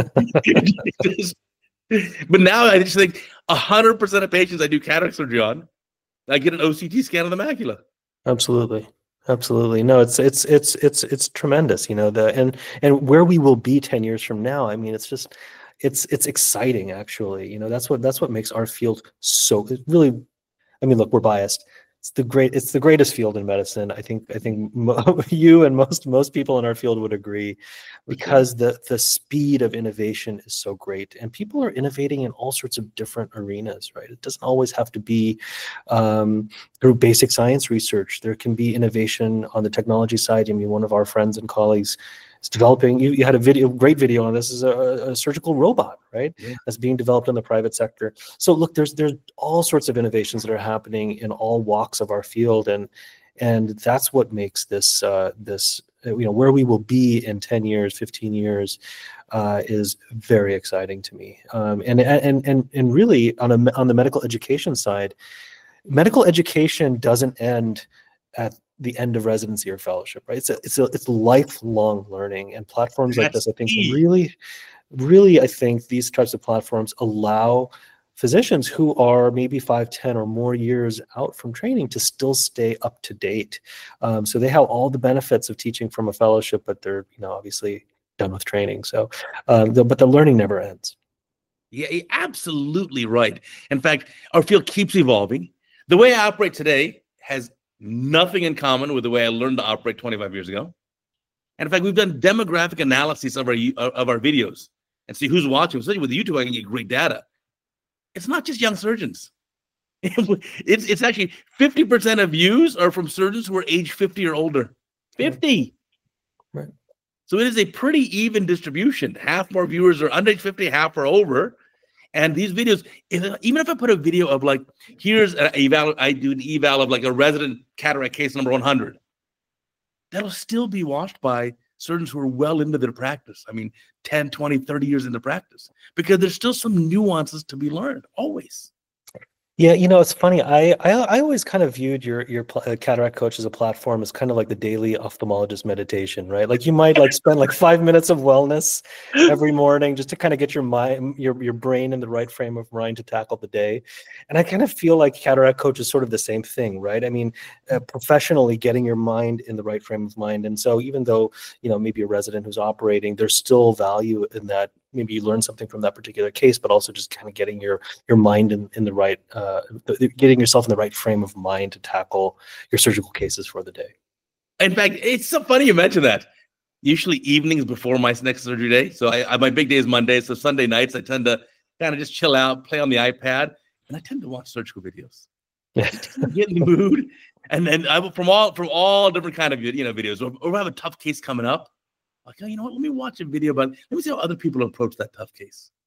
Speaker 1: But now I just think one hundred percent of patients I do cataract surgery on, I get an O C T scan of the macula.
Speaker 2: Absolutely. Absolutely. No, it's it's it's it's it's tremendous, you know, the and and where we will be ten years from now. I mean, it's just it's it's exciting actually. You know, that's what that's what makes our field so it really. I mean, look, we're biased. It's the great it's the greatest field in medicine. I think I think mo- you and most most people in our field would agree, because the the speed of innovation is so great, and people are innovating in all sorts of different arenas, right? It doesn't always have to be um, through basic science research. There can be innovation on the technology side. I mean, one of our friends and colleagues is developing. You, you had a video, great video on this. Is a, a surgical robot, right?
Speaker 1: Yeah.
Speaker 2: That's being developed in the private sector. So look, there's there's all sorts of innovations that are happening in all walks of our field, and and that's what makes this uh, this you know, where we will be in ten years, fifteen years, uh, is very exciting to me. Um, and and and and really on a on the medical education side, medical education doesn't end at the end of residency or fellowship, right? It's a, it's a, it's lifelong learning, and platforms like
Speaker 1: That's
Speaker 2: this, I think,
Speaker 1: key.
Speaker 2: really, really, I think these types of platforms allow physicians who are maybe five, ten, or more years out from training to still stay up to date. Um, so they have all the benefits of teaching from a fellowship, but they're, you know, obviously done with training. So, um, the, but the learning never ends.
Speaker 1: Yeah, you're absolutely right. In fact, our field keeps evolving. The way I operate today has nothing in common with the way I learned to operate twenty-five years ago. And in fact, we've done demographic analysis of our of our videos and see who's watching. Especially with YouTube, I can get great data. It's not just young surgeons. It's it's actually fifty percent of views are from surgeons who are age fifty or older. fifty.
Speaker 2: Right.
Speaker 1: So it is a pretty even distribution. Half more viewers are under age fifty, half are over. And these videos, even if I put a video of like, here's an eval, I do an eval of like a resident cataract case number one hundred, that'll still be watched by surgeons who are well into their practice. I mean, ten, twenty, thirty years into practice, because there's still some nuances to be learned, always.
Speaker 2: Yeah, you know, it's funny. I I, I always kind of viewed your your pl- uh, cataract coach as a platform as kind of like the daily ophthalmologist meditation, right? Like you might like spend like five minutes of wellness every morning just to kind of get your mind, your your brain in the right frame of mind to tackle the day. And I kind of feel like cataract coach is sort of the same thing, right? I mean, uh, professionally getting your mind in the right frame of mind. And so even though, you know, maybe a resident who's operating, there's still value in that. Maybe you learn something from that particular case, but also just kind of getting your your mind in, in the right, uh, getting yourself in the right frame of mind to tackle your surgical cases for the day.
Speaker 1: In fact, it's so funny you mentioned that. Usually evenings before my next surgery day. So I, I my big day is Monday. So Sunday nights, I tend to kind of just chill out, play on the iPad, and I tend to watch surgical videos.
Speaker 2: Yeah.
Speaker 1: Get in the mood. And then I will from all from all different kind of you know videos, or, or have a tough case coming up. Like, oh, you know what? Let me watch a video about. Let me see how other people approach that tough case.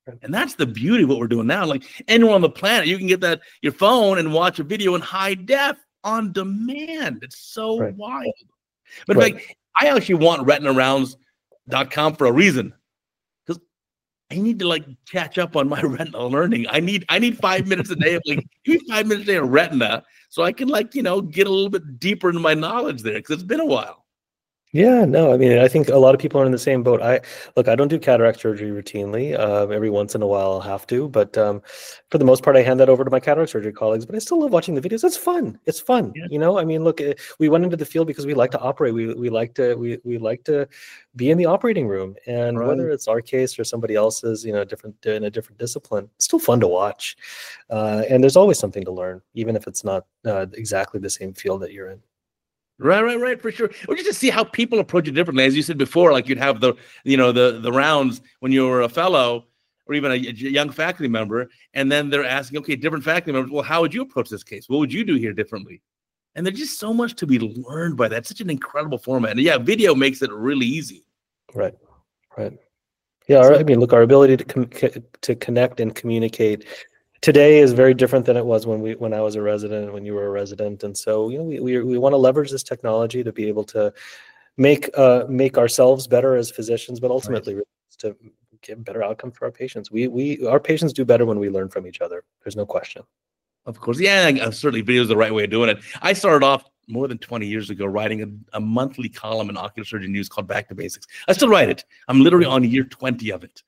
Speaker 1: And that's the beauty of what we're doing now. Like anywhere on the planet, you can get that your phone and watch a video in high def on demand. It's so right. wild. But right. in fact, I actually want retina rounds dot com for a reason. Because I need to like catch up on my retina learning. I need I need five minutes a day of like give me five minutes a day of retina so I can like, you know, get a little bit deeper into my knowledge there because it's been a while.
Speaker 2: Yeah, no, I mean, I think a lot of people are in the same boat. I look, I don't do cataract surgery routinely. Uh, every once in a while, I'll have to, but um, for the most part, I hand that over to my cataract surgery colleagues. But I still love watching the videos. It's fun. It's fun. Yeah. You know, I mean, look, we went into the field because we like to operate. We we like to we we like to be in the operating room, and right. whether it's our case or somebody else's, you know, different in a different discipline, it's still fun to watch. Uh, and there's always something to learn, even if it's not uh, exactly the same field that you're in.
Speaker 1: Right, right, right, for sure. Or just to see how people approach it differently. As you said before, like you'd have the, you know, the the rounds when you were a fellow or even a, a young faculty member, and then they're asking, okay, different faculty members, well, how would you approach this case? What would you do here differently? And there's just so much to be learned by that. It's such an incredible format. And yeah, video makes it really easy.
Speaker 2: Right, right. Yeah, our, I mean, look, our ability to com- to connect and communicate today is very different than it was when we when I was a resident, when you were a resident, and so you know we we, we want to leverage this technology to be able to make uh, make ourselves better as physicians, but ultimately right. to get better outcomes for our patients. We we our patients do better when we learn from each other. There's no question.
Speaker 1: Of course, yeah, certainly video is the right way of doing it. I started off more than twenty years ago writing a, a monthly column in Ocular Surgery News called Back to Basics. I still write it. I'm literally on year twenty of it,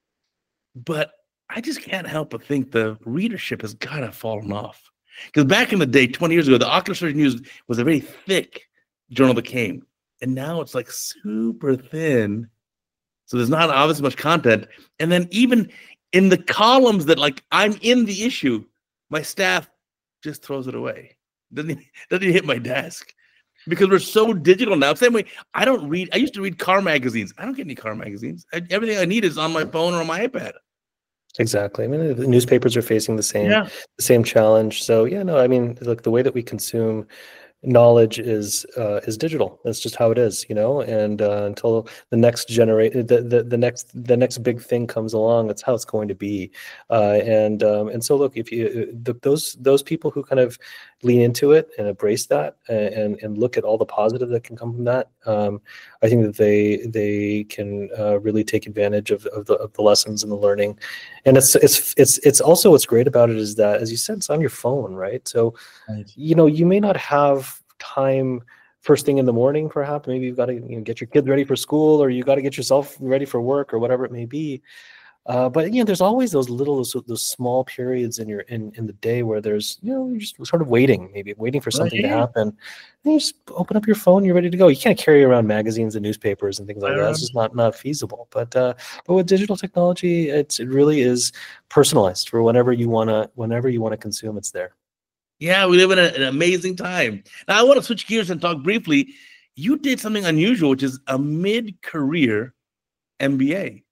Speaker 1: but I just can't help but think the readership has kind of fallen off. Because back in the day, twenty years ago, the Ocular Surgery News was a very thick journal that came. And now it's like super thin. So there's not obviously much content. And then even in the columns that like I'm in the issue, my staff just throws it away. Doesn't even, doesn't even hit my desk. Because we're so digital now. Same way, I don't read. I used to read car magazines. I don't get any car magazines. I, everything I need is on my phone or on my iPad.
Speaker 2: Exactly. I mean, the newspapers are facing the same
Speaker 1: yeah.
Speaker 2: the same challenge. So yeah, no, I mean, look, the way that we consume knowledge is uh, is digital. That's just how it is, you know. And uh, until the next generation, the, the the next the next big thing comes along, that's how it's going to be. Uh, and um, and so look, if you the, those those people who kind of lean into it and embrace that and and look at all the positive that can come from that, um, I think that they they can uh, really take advantage of, of the of the lessons and the learning. And it's it's it's it's also what's great about it is that, as you said, it's on your phone, right? So right. you know, you may not have time first thing in the morning, perhaps. Maybe you've got to you know, get your kids ready for school, or you got to get yourself ready for work, or whatever it may be. Uh, but you know, there's always those little, those, those small periods in your in, in the day where there's you know you're just sort of waiting, maybe waiting for something right. to happen. And you just open up your phone, you're ready to go. You can't carry around magazines and newspapers and things like that. It's just not not feasible. But uh, but with digital technology, it's it really is personalized for whenever you wanna whenever you wanna consume. It's there.
Speaker 1: Yeah, we live in a, an amazing time. Now, I want to switch gears and talk briefly. You did something unusual, which is a mid-career M B A.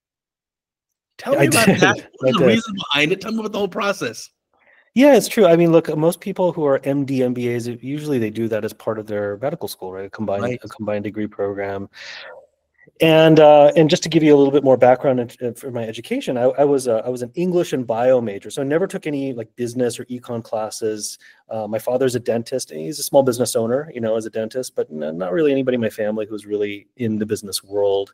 Speaker 1: Tell me I about did. that. What's the reason behind it? Tell me about the whole process.
Speaker 2: Yeah, it's true. I mean, look, most people who are M D M B As, usually they do that as part of their medical school, right? A combined, right. a combined degree program. And uh, and just to give you a little bit more background in, for my education, I, I was a, I was an English and bio major, so I never took any like business or econ classes. Uh, my father's a dentist, and he's a small business owner, you know, as a dentist, but not really anybody in my family who's really in the business world.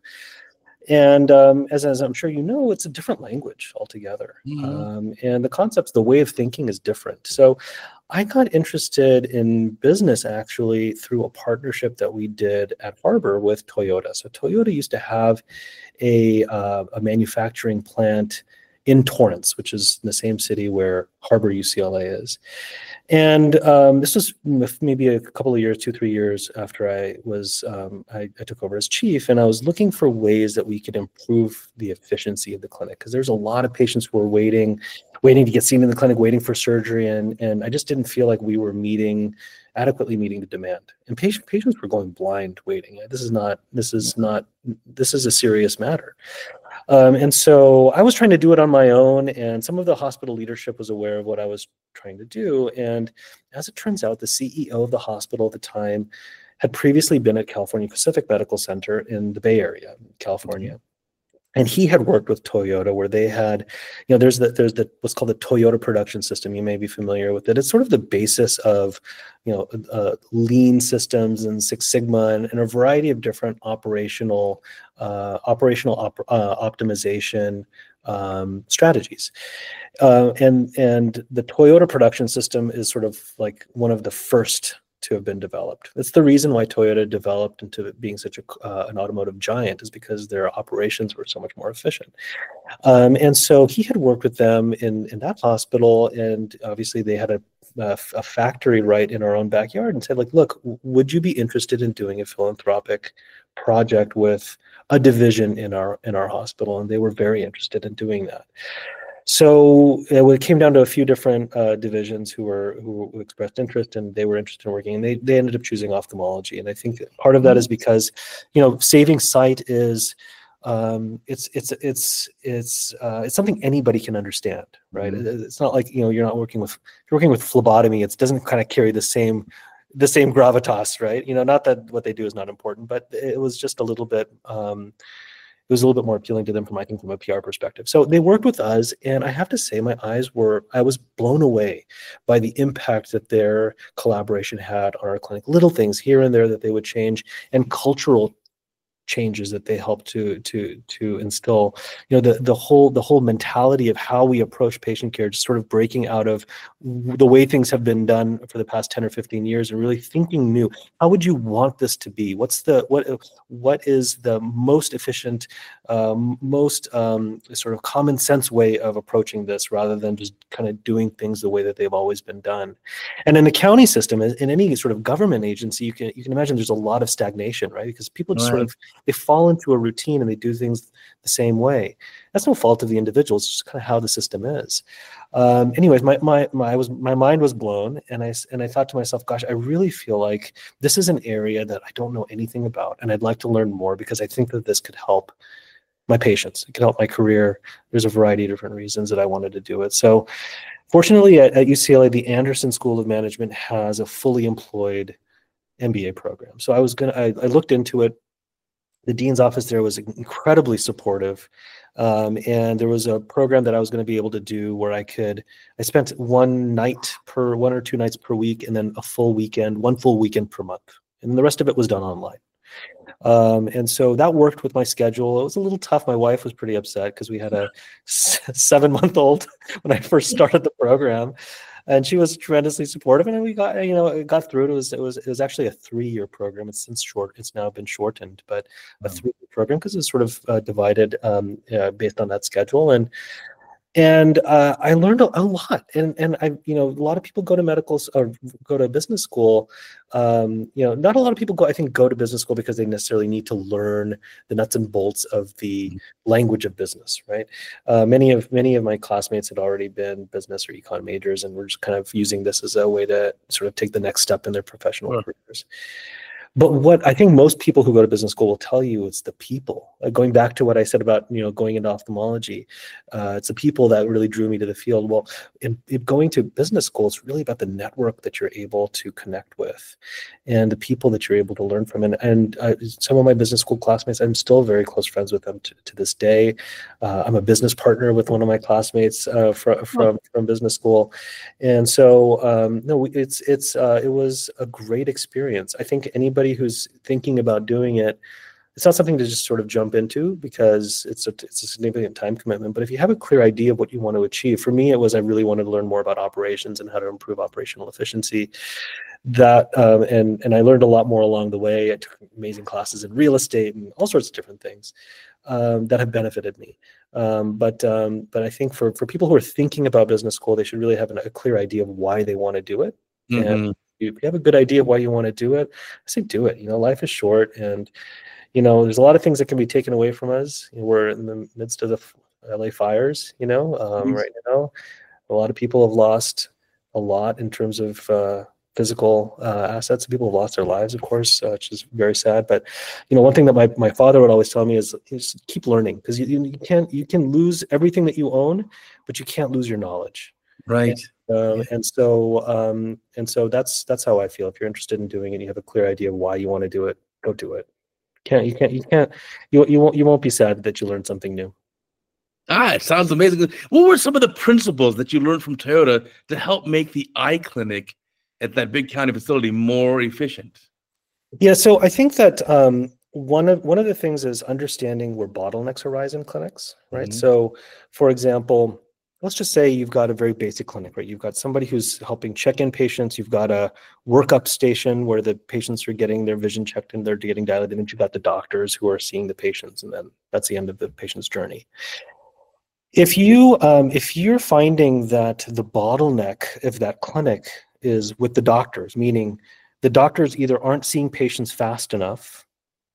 Speaker 2: And um, as, as I'm sure you know, it's a different language altogether. Mm-hmm. Um, and the concepts, the way of thinking is different. So I got interested in business actually through a partnership that we did at Harbor with Toyota. So Toyota used to have a, uh, a manufacturing plant in Torrance, which is in the same city where Harbor U C L A is. And um, this was maybe a couple of years, two, three years after I was, um, I, I took over as chief, and I was looking for ways that we could improve the efficiency of the clinic, because there's a lot of patients who were waiting, waiting to get seen in the clinic, waiting for surgery, and and I just didn't feel like we were meeting, adequately meeting the demand. And patient, patients were going blind waiting. This is not, this is not, this is a serious matter. Um, and so I was trying to do it on my own, and some of the hospital leadership was aware of what I was trying to do. And as it turns out, the C E O of the hospital at the time had previously been at California Pacific Medical Center in the Bay Area, California. And he had worked with Toyota, where they had, you know, there's the there's the what's called the Toyota Production System. You may be familiar with it. It's sort of the basis of, you know, uh, lean systems and Six Sigma and, and a variety of different operational uh, operational op uh, optimization um, strategies. Uh, and and the Toyota Production System is sort of like one of the first to have been developed. That's the reason why Toyota developed into being such a, uh, an automotive giant, is because their operations were so much more efficient. Um, and so he had worked with them in, in that hospital, and obviously they had a, a, a factory right in our own backyard, and said, like, look, would you be interested in doing a philanthropic project with a division in our in our hospital? And they were very interested in doing that. So it came down to a few different uh, divisions who were who expressed interest, and they were interested in working, and they they ended up choosing ophthalmology. And I think part of that is because, you know, saving sight is um, it's it's it's it's uh, it's something anybody can understand, right? Mm-hmm. It's not like, you know, you're not working with if you're working with phlebotomy. It doesn't kind of carry the same the same gravitas, right? You know, not that what they do is not important, but it was just a little bit. Um, It was a little bit more appealing to them from, I think, from a P R perspective. So they worked with us, and I have to say my eyes were, I was blown away by the impact that their collaboration had on our clinic. Little things here and there that they would change, and cultural changes that they help to to to instill. You know, the the whole the whole mentality of how we approach patient care, just sort of breaking out of the way things have been done for the past ten or fifteen years and really thinking new. How would you want this to be? What's the what what is the most efficient, um, most um, sort of common sense way of approaching this, rather than just kind of doing things the way that they've always been done? And in the county system, in any sort of government agency, you can you can imagine there's a lot of stagnation, right? Because people just
Speaker 3: Right.
Speaker 2: sort of they fall into a routine and they do things the same way. That's no fault of the individual. It's just kind of how the system is. Um, anyways, my my my I was my mind was blown, and I and I thought to myself, gosh, I really feel like this is an area that I don't know anything about, and I'd like to learn more, because I think that this could help my patients. It could help my career. There's a variety of different reasons that I wanted to do it. So, fortunately, at, at U C L A, the Anderson School of Management has a fully employed M B A program. So I was gonna I, I looked into it. The dean's office there was incredibly supportive. Um, and there was a program that I was going to be able to do where I could, I spent one night per, one or two nights per week, and then a full weekend, one full weekend per month. And the rest of it was done online. Um, and so that worked with my schedule. It was a little tough. My wife was pretty upset because we had a seven month old when I first started the program. And she was tremendously supportive, and we got, you know, it got through it. It was, it was, it was actually a three-year program. It's since short, it's now been shortened, but a three-year program, because it's sort of uh, divided um, uh, based on that schedule. And and uh, I learned a, a lot. And and I, you know, a lot of people go to medical or go to business school. Um, you know, not a lot of people go, I think, go to business school because they necessarily need to learn the nuts and bolts of the mm-hmm. language of business, right? Uh, many of many of my classmates had already been business or econ majors, and were just kind of using this as a way to sort of take the next step in their professional sure. careers. But what I think most people who go to business school will tell you, it's the people. Uh, going back to what I said about, you know, going into ophthalmology, uh, it's the people that really drew me to the field. Well, in, in going to business school, it's really about the network that you're able to connect with, and the people that you're able to learn from. And, and uh, some of my business school classmates, I'm still very close friends with them to, to this day. Uh, I'm a business partner with one of my classmates uh, from from from business school, and so um, no, it's it's uh, it was a great experience. I think anybody who's thinking about doing it, it's not something to just sort of jump into, because it's a, it's a significant time commitment. But if you have a clear idea of what you want to achieve, for me, it was I really wanted to learn more about operations and how to improve operational efficiency. That um, and and I learned a lot more along the way. I took amazing classes in real estate and all sorts of different things um, that have benefited me. Um, but um, but I think for for people who are thinking about business school, they should really have an, a clear idea of why they want to do it. Mm-hmm. And if you have a good idea of why you want to do it, I say do it. You know, life is short, and you know, there's a lot of things that can be taken away from us. You know, we're in the midst of the L A fires, you know, um, mm-hmm. right now. A lot of people have lost a lot in terms of uh, physical uh, assets. People have lost their lives, of course, uh, which is very sad. But, you know, one thing that my, my father would always tell me is, is keep learning, because you, you can't, you can lose everything that you own, but you can't lose your knowledge.
Speaker 3: Right.
Speaker 2: And, um, and so, um, and so that's, that's how I feel. If you're interested in doing it, you have a clear idea of why you want to do it, go do it. Can't you can't you can't you you won't you won't be sad that you learned something new.
Speaker 1: Ah, it sounds amazing. What were some of the principles that you learned from Toyota to help make the eye clinic at that big county facility more efficient?
Speaker 2: Yeah, so I think that um, one of one of the things is understanding where bottlenecks arise in clinics, right?
Speaker 1: Mhm.
Speaker 2: So, for example, let's just say you've got a very basic clinic, right? You've got somebody who's helping check in patients. You've got a workup station where the patients are getting their vision checked and they're getting dilated, and you've got the doctors who are seeing the patients, and then that's the end of the patient's journey. If you um, if you're finding that the bottleneck of that clinic is with the doctors, meaning the doctors either aren't seeing patients fast enough,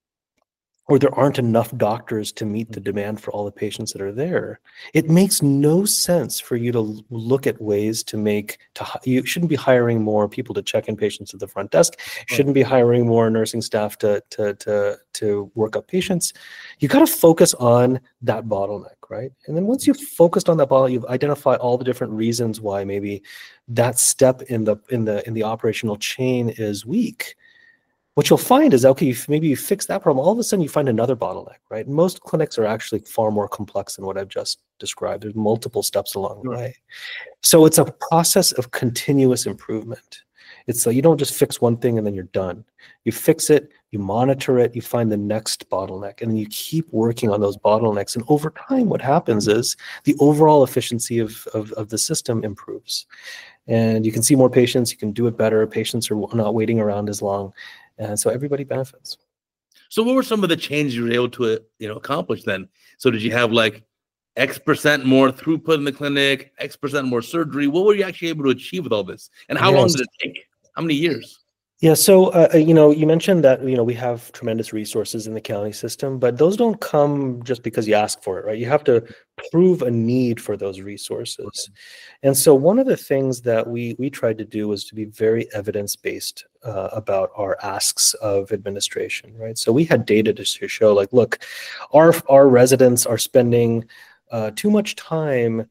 Speaker 2: or there aren't enough doctors to meet the demand for all the patients that are there, it makes no sense for you to l- look at ways to make to hi- you shouldn't be hiring more people to check in patients at the front desk,
Speaker 1: Right.
Speaker 2: shouldn't be hiring more nursing staff to to to to work up patients. You got to focus on that bottleneck, right? And then once you've focused on that bottleneck, you've identified all the different reasons why maybe that step in the in the in the operational chain is weak. What you'll find is, okay, if maybe you fix that problem, all of a sudden you find another bottleneck, right? Most clinics are actually far more complex than what I've just described. There's multiple steps along the
Speaker 1: Sure.
Speaker 2: way. So it's a process of continuous improvement. It's like you don't just fix one thing and then you're done. You fix it, you monitor it, you find the next bottleneck, and then you keep working on those bottlenecks. And over time, what happens is the overall efficiency of, of, of the system improves. And you can see more patients, you can do it better, patients are not waiting around as long. And so everybody benefits.
Speaker 1: So what were some of the changes you were able to, uh, you know, accomplish then? So did you have like X percent more throughput in the clinic, X percent more surgery? What were you actually able to achieve with all this? And how long
Speaker 2: Yes.
Speaker 1: did it take? How many years?
Speaker 2: Yeah, so uh, you know, you mentioned that you know we have tremendous resources in the county system, but those don't come just because you ask for it, right? You have to prove a need for those resources. And so one of the things that we we tried to do was to be very evidence-based uh, about our asks of administration, right? So we had data to show, like, look, our our residents are spending uh, too much time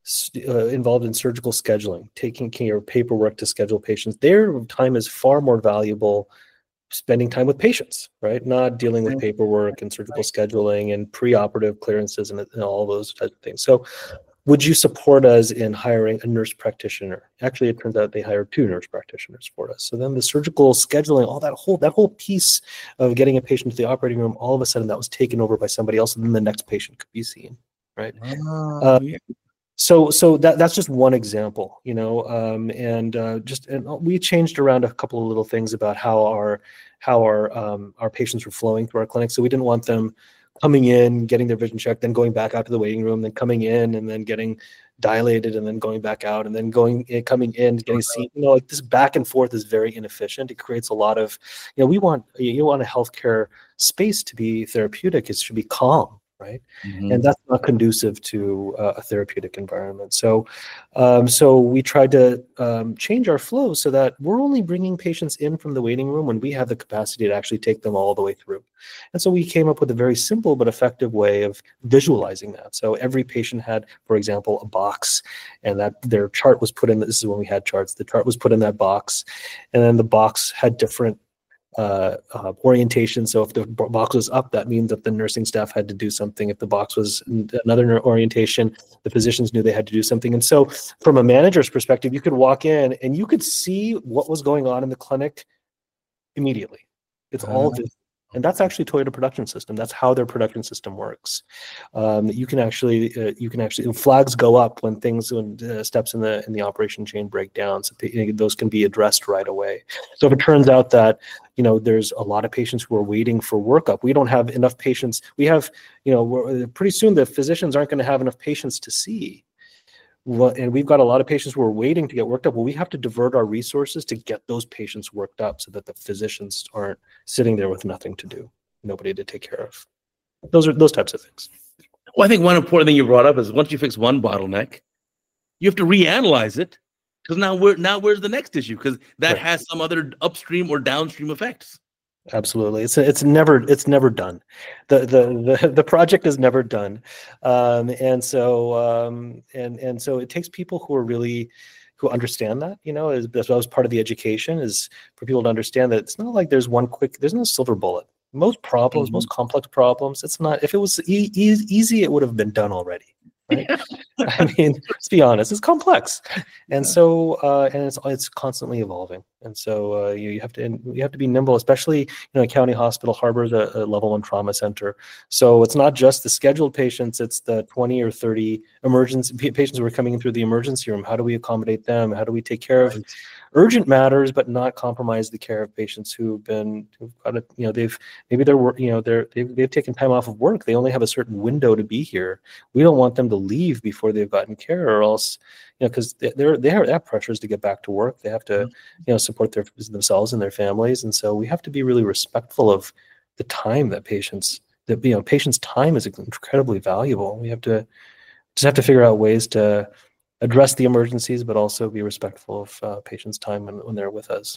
Speaker 2: uh, involved in surgical scheduling, taking care of paperwork to schedule patients. Their time is far more valuable spending time with patients, right? Not dealing with paperwork and surgical scheduling and preoperative clearances and, and all those types of things. So would you support us in hiring a nurse practitioner? Actually, it turns out they hired two nurse practitioners for us. So then the surgical scheduling, all that whole that whole piece of getting a patient to the operating room, all of a sudden that was taken over by somebody else, and then the next patient could be seen, right? Uh,
Speaker 1: Oh, yeah.
Speaker 2: so so that that's just one example, you know, um, and uh, just and we changed around a couple of little things about how our how our um, our patients were flowing through our clinic. So we didn't want them coming in, getting their vision checked, then going back out to the waiting room, then coming in and then getting dilated and then going back out and then going in, coming in, getting seen. You know, like this back and forth is very inefficient. It creates a lot of, you know, we want you want a healthcare space to be therapeutic. It should be calm, right?
Speaker 1: Mhm.
Speaker 2: And that's not conducive to uh, a therapeutic environment. So, um, so we tried to um, change our flow so that we're only bringing patients in from the waiting room when we have the capacity to actually take them all the way through. And so we came up with a very simple but effective way of visualizing that. So every patient had, for example, a box, and that their chart was put in. This is when we had charts. The chart was put in that box, and then the box had different uh, uh, orientation. So if the b- box was up, that means that the nursing staff had to do something. If the box was n- another ner- orientation, the physicians knew they had to do something. And so from a manager's perspective, you could walk in and you could see what was going on in the clinic immediately. It's all
Speaker 1: Ah,
Speaker 2: visible. And that's actually Toyota production system. That's how their production system works. Um, you can actually, uh, you can actually, flags go up when things, when uh, steps in the in the operation chain break down. So the, those can be addressed right away. So if it turns out that you know there's a lot of patients who are waiting for workup, we don't have enough patients. We have, you know, we're, pretty soon the physicians aren't going to have enough patients to see. Well, and we've got a lot of patients who are waiting to get worked up. Well, we have to divert our resources to get those patients worked up so that the physicians aren't sitting there with nothing to do, nobody to take care of. Those are those types of things.
Speaker 1: well, I think one important thing you brought up is once you fix one bottleneck, you have to reanalyze it because now we're now where's the next issue? Because that
Speaker 2: Right.
Speaker 1: has some other upstream or downstream effects.
Speaker 2: Absolutely, it's it's never it's never done. The the the, the project is never done, um, and so um, and and so it takes people who are really who understand that. You know, as that was part of the education is for people to understand that it's not like there's one quick, there's no silver bullet. Most problems,
Speaker 1: Mhm.
Speaker 2: most complex problems, it's not. If it was e- e- easy, it would have been done already, right? I mean, let's be honest, it's complex, and
Speaker 1: Yeah.
Speaker 2: so uh, and it's it's constantly evolving, and so uh, you, you have to you have to be nimble. Especially, you know, County Hospital harbors a, a level one trauma center, so it's not just the scheduled patients; it's the twenty or thirty emergency pa- patients who are coming in through the emergency room. How do we accommodate them? How do we take care of
Speaker 1: Right.
Speaker 2: urgent matters, but not compromise the care of patients who've been, who've got a, you know, they've maybe they're wor- you know they're they've, they've taken time off of work. They only have a certain window to be here. We don't want them to leave before they've gotten care, or else, you know, because they're they have, they have pressures to get back to work. They have to, you know, support their themselves and their families, and so we have to be really respectful of the time that patients that you know patients' time is incredibly valuable. We have to just have to figure out ways to address the emergencies, but also be respectful of uh, patients' time when, when they're with us.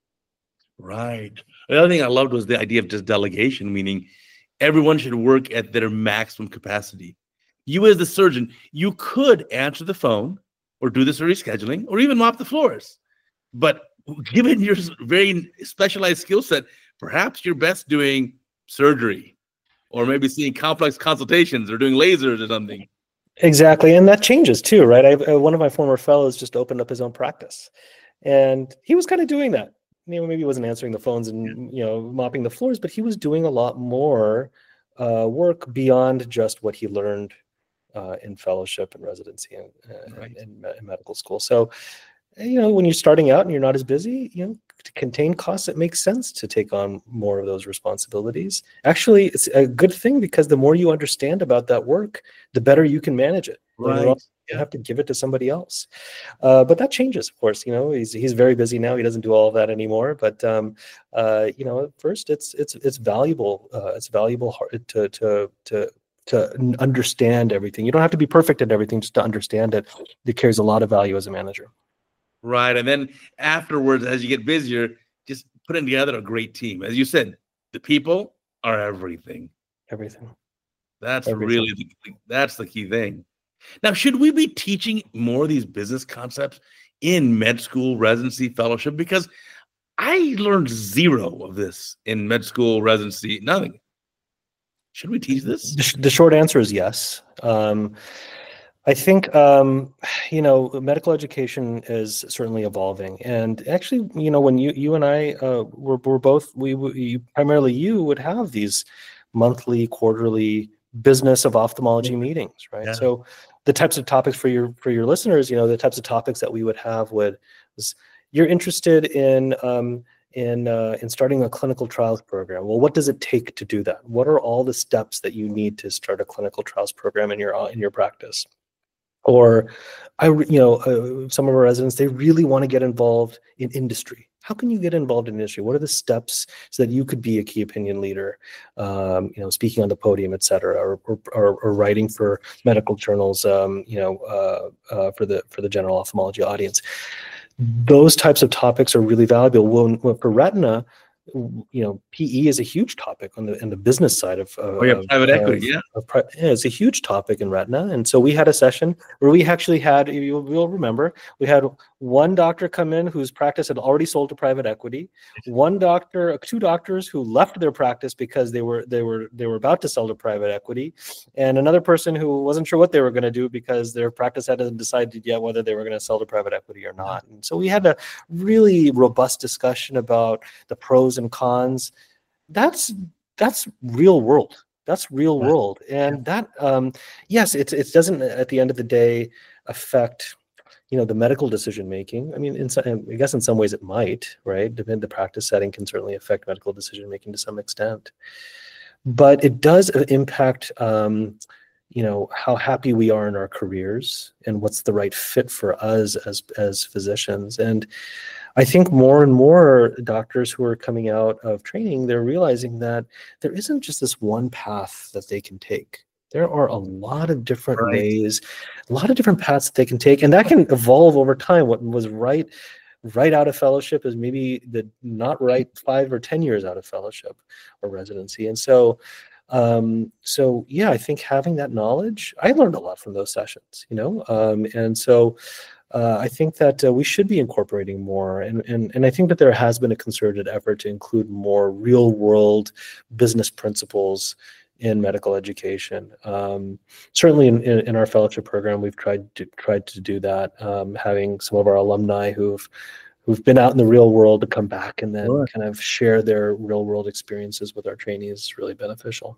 Speaker 1: Right. The other thing I loved was the idea of just delegation, meaning everyone should work at their maximum capacity. You, as the surgeon, you could answer the phone or do the surgery scheduling or even mop the floors. But given your s- very specialized skill set, perhaps you're best doing surgery or maybe seeing complex consultations or doing lasers or something.
Speaker 2: Exactly, and that changes too, right? I, uh, one of my former fellows just opened up his own practice, and he was kind of doing that. You know, maybe he wasn't answering the phones and, you know, mopping the floors, but he was doing a lot more uh, work beyond just what he learned uh, in fellowship and residency and, uh, and,
Speaker 1: Right.
Speaker 2: and me- medical school. So, you know, when you're starting out and you're not as busy, you know, to contain costs, it makes sense to take on more of those responsibilities. Actually, it's a good thing because the more you understand about that work, the better you can manage it. Later on,
Speaker 1: Right.
Speaker 2: you
Speaker 1: Yeah.
Speaker 2: have to give it to somebody else. Uh, but that changes, of course. You know, he's he's very busy now. He doesn't do all of that anymore. But um, uh, you know, at first, it's it's it's valuable. Uh, it's valuable har- to to to to n- understand everything. You don't have to be perfect at everything, just to understand it. It carries a lot of value as a manager.
Speaker 1: Right. And then afterwards, as you get busier, just putting together a great team. As you said, the people are everything.
Speaker 2: Everything,
Speaker 1: That's
Speaker 2: everything.
Speaker 1: really the, that's the key thing. Now, should we be teaching more of these business concepts in med school, residency, fellowship? Because I learned zero of this in med school, residency, nothing. Should we teach this?
Speaker 2: The, sh- the short answer is yes. Um, I think um, you know medical education is certainly evolving, and actually, you know, when you you and I uh, were were both we, we you, primarily you would have these monthly, quarterly business of ophthalmology meetings, right?
Speaker 1: Yeah.
Speaker 2: So the types of topics for your for your listeners, you know, the types of topics that we would have would was you're interested in um, in uh, in starting a clinical trials program. Well, what does it take to do that? What are all the steps that you need to start a clinical trials program in your in your practice? Or I, re- you know, uh, some of our residents, they really want to get involved in industry. How can you get involved in industry? What are the steps so that you could be a key opinion leader, um, you know, speaking on the podium, et cetera, or, or, or, or writing for medical journals, um, you know, uh, uh, for the for the general ophthalmology audience? Those types of topics are really valuable. When, when for retina, you know, P E is a huge topic on the in the business side of
Speaker 1: Oh, yeah.
Speaker 2: of,
Speaker 1: Private
Speaker 2: of,
Speaker 1: equity. Yeah.
Speaker 2: of pri- yeah, it's a huge topic in retina. And so we had a session where we actually had, you'll, you'll remember, we had one doctor come in whose practice had already sold to private equity, one doctor, two doctors who left their practice because they were they were they were about to sell to private equity, and another person who wasn't sure what they were going to do because their practice hadn't decided yet whether they were going to sell to private equity or not. And so we had a really robust discussion about the pros and cons. That's that's real world. That's real
Speaker 1: Right.
Speaker 2: world, and that um, yes, it it doesn't at the end of the day affect, you know, the medical decision making. I mean, in some, I guess in some ways it might, right? Depend the practice setting can certainly affect medical decision making to some extent, but it does impact. Um, you know, how happy we are in our careers and what's the right fit for us as as physicians. And I think more and more doctors who are coming out of training, they're realizing that there isn't just this one path that they can take. There are a lot of different
Speaker 1: Right.
Speaker 2: ways, a lot of different paths that they can take, and that can evolve over time. What was right right out of fellowship is maybe the not right five or ten years out of fellowship or residency. And so um so yeah, I think having that knowledge, I learned a lot from those sessions, you know. Um and so uh, I think that uh, we should be incorporating more. And, and, and I think that there has been a concerted effort to include more real world business principles in medical education. Um, certainly in, in, in our fellowship program, we've tried to, tried to do that, um, having some of our alumni who've who've been out in the real world to come back and then sure. kind of share their real world experiences with our trainees is really beneficial.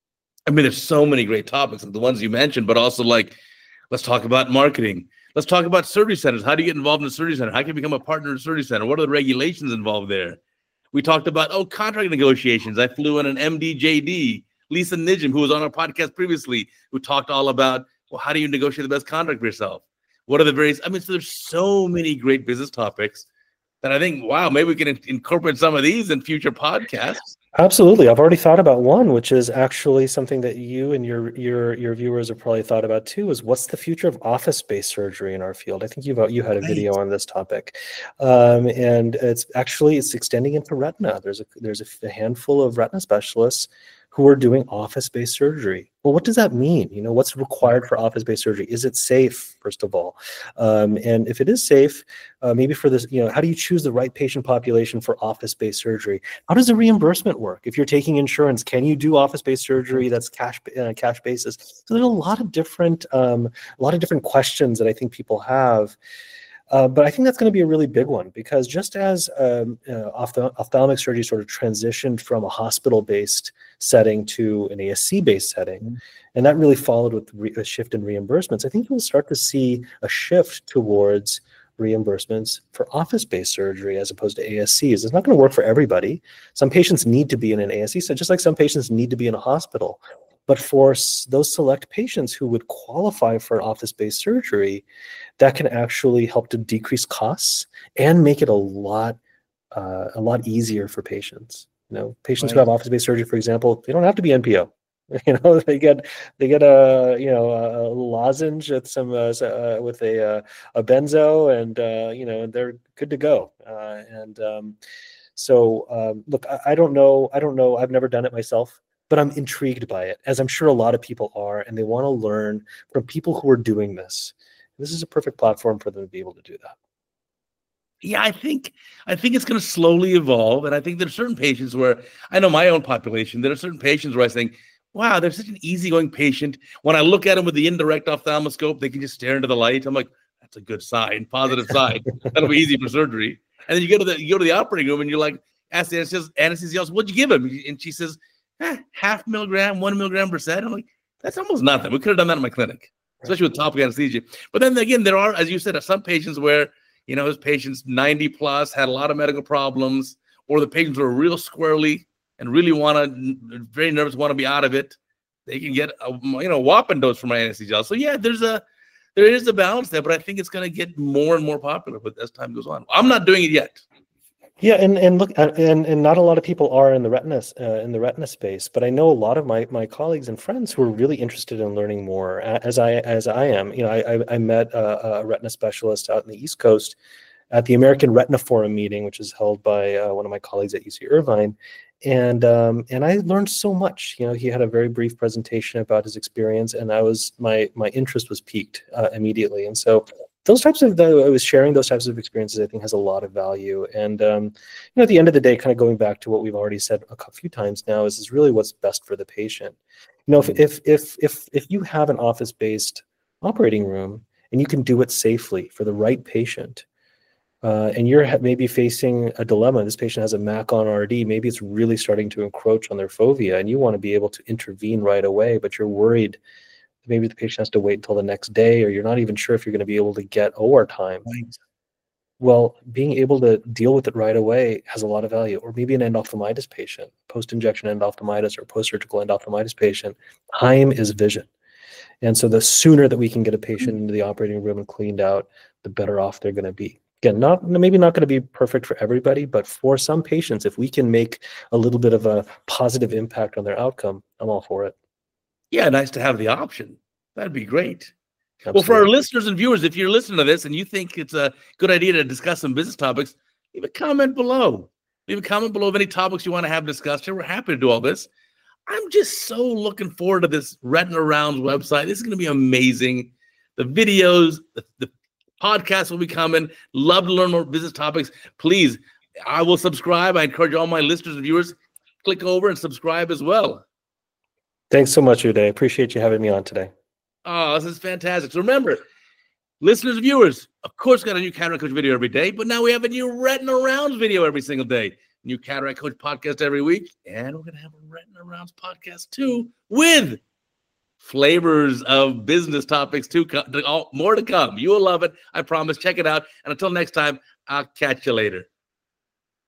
Speaker 1: I mean, there's so many great topics, the ones you mentioned, but also like, let's talk about marketing. Let's talk about surgery centers. How do you get involved in a surgery center? How can you become a partner in a surgery center? What are the regulations involved there? We talked about, oh, contract negotiations. I flew in an M D J D, Lisa Nijim, who was on our podcast previously, who talked all about, well, how do you negotiate the best contract for yourself? What are the various, I mean, so there's so many great business topics that I think, wow, maybe we can in- incorporate some of these in future podcasts.
Speaker 2: Absolutely. I've already thought about one, which is actually something that you and your your your viewers have probably thought about too, is what's the future of office-based surgery in our field? I think you've you had a video on this topic. Um, and it's actually, it's extending into retina. There's a there's a handful of retina specialists who are doing office-based surgery. Well, what does that mean? You know, what's required for office-based surgery? Is it safe, first of all? Um, and if it is safe, uh, maybe for this, you know, how do you choose the right patient population for office-based surgery? How does the reimbursement work? If you're taking insurance, can you do office-based surgery that's cash uh, cash basis? So there's a lot of different, um, a lot of different questions that I think people have. Uh, but I think that's going to be a really big one, because just as um, uh, ophthalm- ophthalmic surgery sort of transitioned from a hospital-based setting to an A S C-based setting, mm-hmm. and that really followed with re- a shift in reimbursements, I think you'll start to see a shift towards reimbursements for office-based surgery as opposed to A S Cs. It's not going to work for everybody. Some patients need to be in an A S C, so just like some patients need to be in a hospital. But for those select patients who would qualify for office-based surgery, that can actually help to decrease costs and make it a lot, uh, a lot easier for patients. You know, patients right. who have office-based surgery, for example, they don't have to be N P O. You know, they get they get a you know a lozenge with some uh, uh, with a uh, a benzo, and uh, you know, and they're good to go. Uh, and um, so, um, look, I, I don't know. I don't know. I've never done it myself, but I'm intrigued by it, as I'm sure a lot of people are, and they want to learn from people who are doing this. This is a perfect platform for them to be able to do that.
Speaker 1: Yeah, I think I think it's going to slowly evolve, and I think there are certain patients where, I know my own population, there are certain patients where I think, wow, they're such an easygoing patient. When I look at them with the indirect ophthalmoscope, they can just stare into the light. I'm like, that's a good sign, positive sign. That'll be easy for surgery. And then you go to the you go to the operating room, and you're like, ask the anesthesiologist, what'd you give him? And she says, eh, half milligram, one milligram per set. I'm like, that's almost nothing. We could have done that in my clinic, especially with topical anesthesia. But then again, there are, as you said, some patients where, you know, those patients ninety plus had a lot of medical problems, or the patients were real squirrely and really want to, very nervous, want to be out of it. They can get a, you know, whopping dose from my anesthesiologist. So yeah, there's a, there is a balance there, but I think it's going to get more and more popular but as time goes on. I'm not doing it yet.
Speaker 2: Yeah, and and look, and and not a lot of people are in the retina uh, in the retina space, but I know a lot of my my colleagues and friends who are really interested in learning more. As I as I am, you know, I I met a, a retina specialist out in the East Coast at the American Retina Forum meeting, which is held by uh, one of my colleagues at U C Irvine, and um, and I learned so much. You know, he had a very brief presentation about his experience, and I was my my interest was piqued uh, immediately, and so. Those types of, the, I was sharing those types of experiences, I think has a lot of value. And, um, you know, at the end of the day, kind of going back to what we've already said a few times now is, is really what's best for the patient. You know, if, if, if, if, if you have an office-based operating room and you can do it safely for the right patient, uh, and you're maybe facing a dilemma, this patient has a M A C on R D, maybe it's really starting to encroach on their fovea and you want to be able to intervene right away, but you're worried maybe the patient has to wait until the next day, or you're not even sure if you're going to be able to get O R time. Right. Well, being able to deal with it right away has a lot of value. Or maybe an endophthalmitis patient, post-injection endophthalmitis or post-surgical endophthalmitis patient, time is vision. And so the sooner that we can get a patient into the operating room and cleaned out, the better off they're going to be. Again, not maybe not going to be perfect for everybody, but for some patients, if we can make a little bit of a positive impact on their outcome, I'm all for it.
Speaker 1: Yeah, nice to have the option. That'd be great. Absolutely. Well, for our listeners and viewers, if you're listening to this and you think it's a good idea to discuss some business topics, leave a comment below. Leave a comment below of any topics you want to have discussed here. We're happy to do all this. I'm just so looking forward to this Retina Rounds website. This is going to be amazing. The videos, the, the Podcasts will be coming. Love to learn more business topics. Please, I will subscribe. I encourage all my listeners and viewers, click over and subscribe as well.
Speaker 2: Thanks so much, Uday. Appreciate you having me on today.
Speaker 1: Oh, this is fantastic. So remember, listeners and viewers, of course, got a new Cataract Coach video every day, but now we have a new Retina Rounds video every single day. New Cataract Coach podcast every week, and we're going to have a Retina Rounds podcast too with flavors of business topics too. More to come. You will love it. I promise. Check it out. And until next time, I'll catch you later.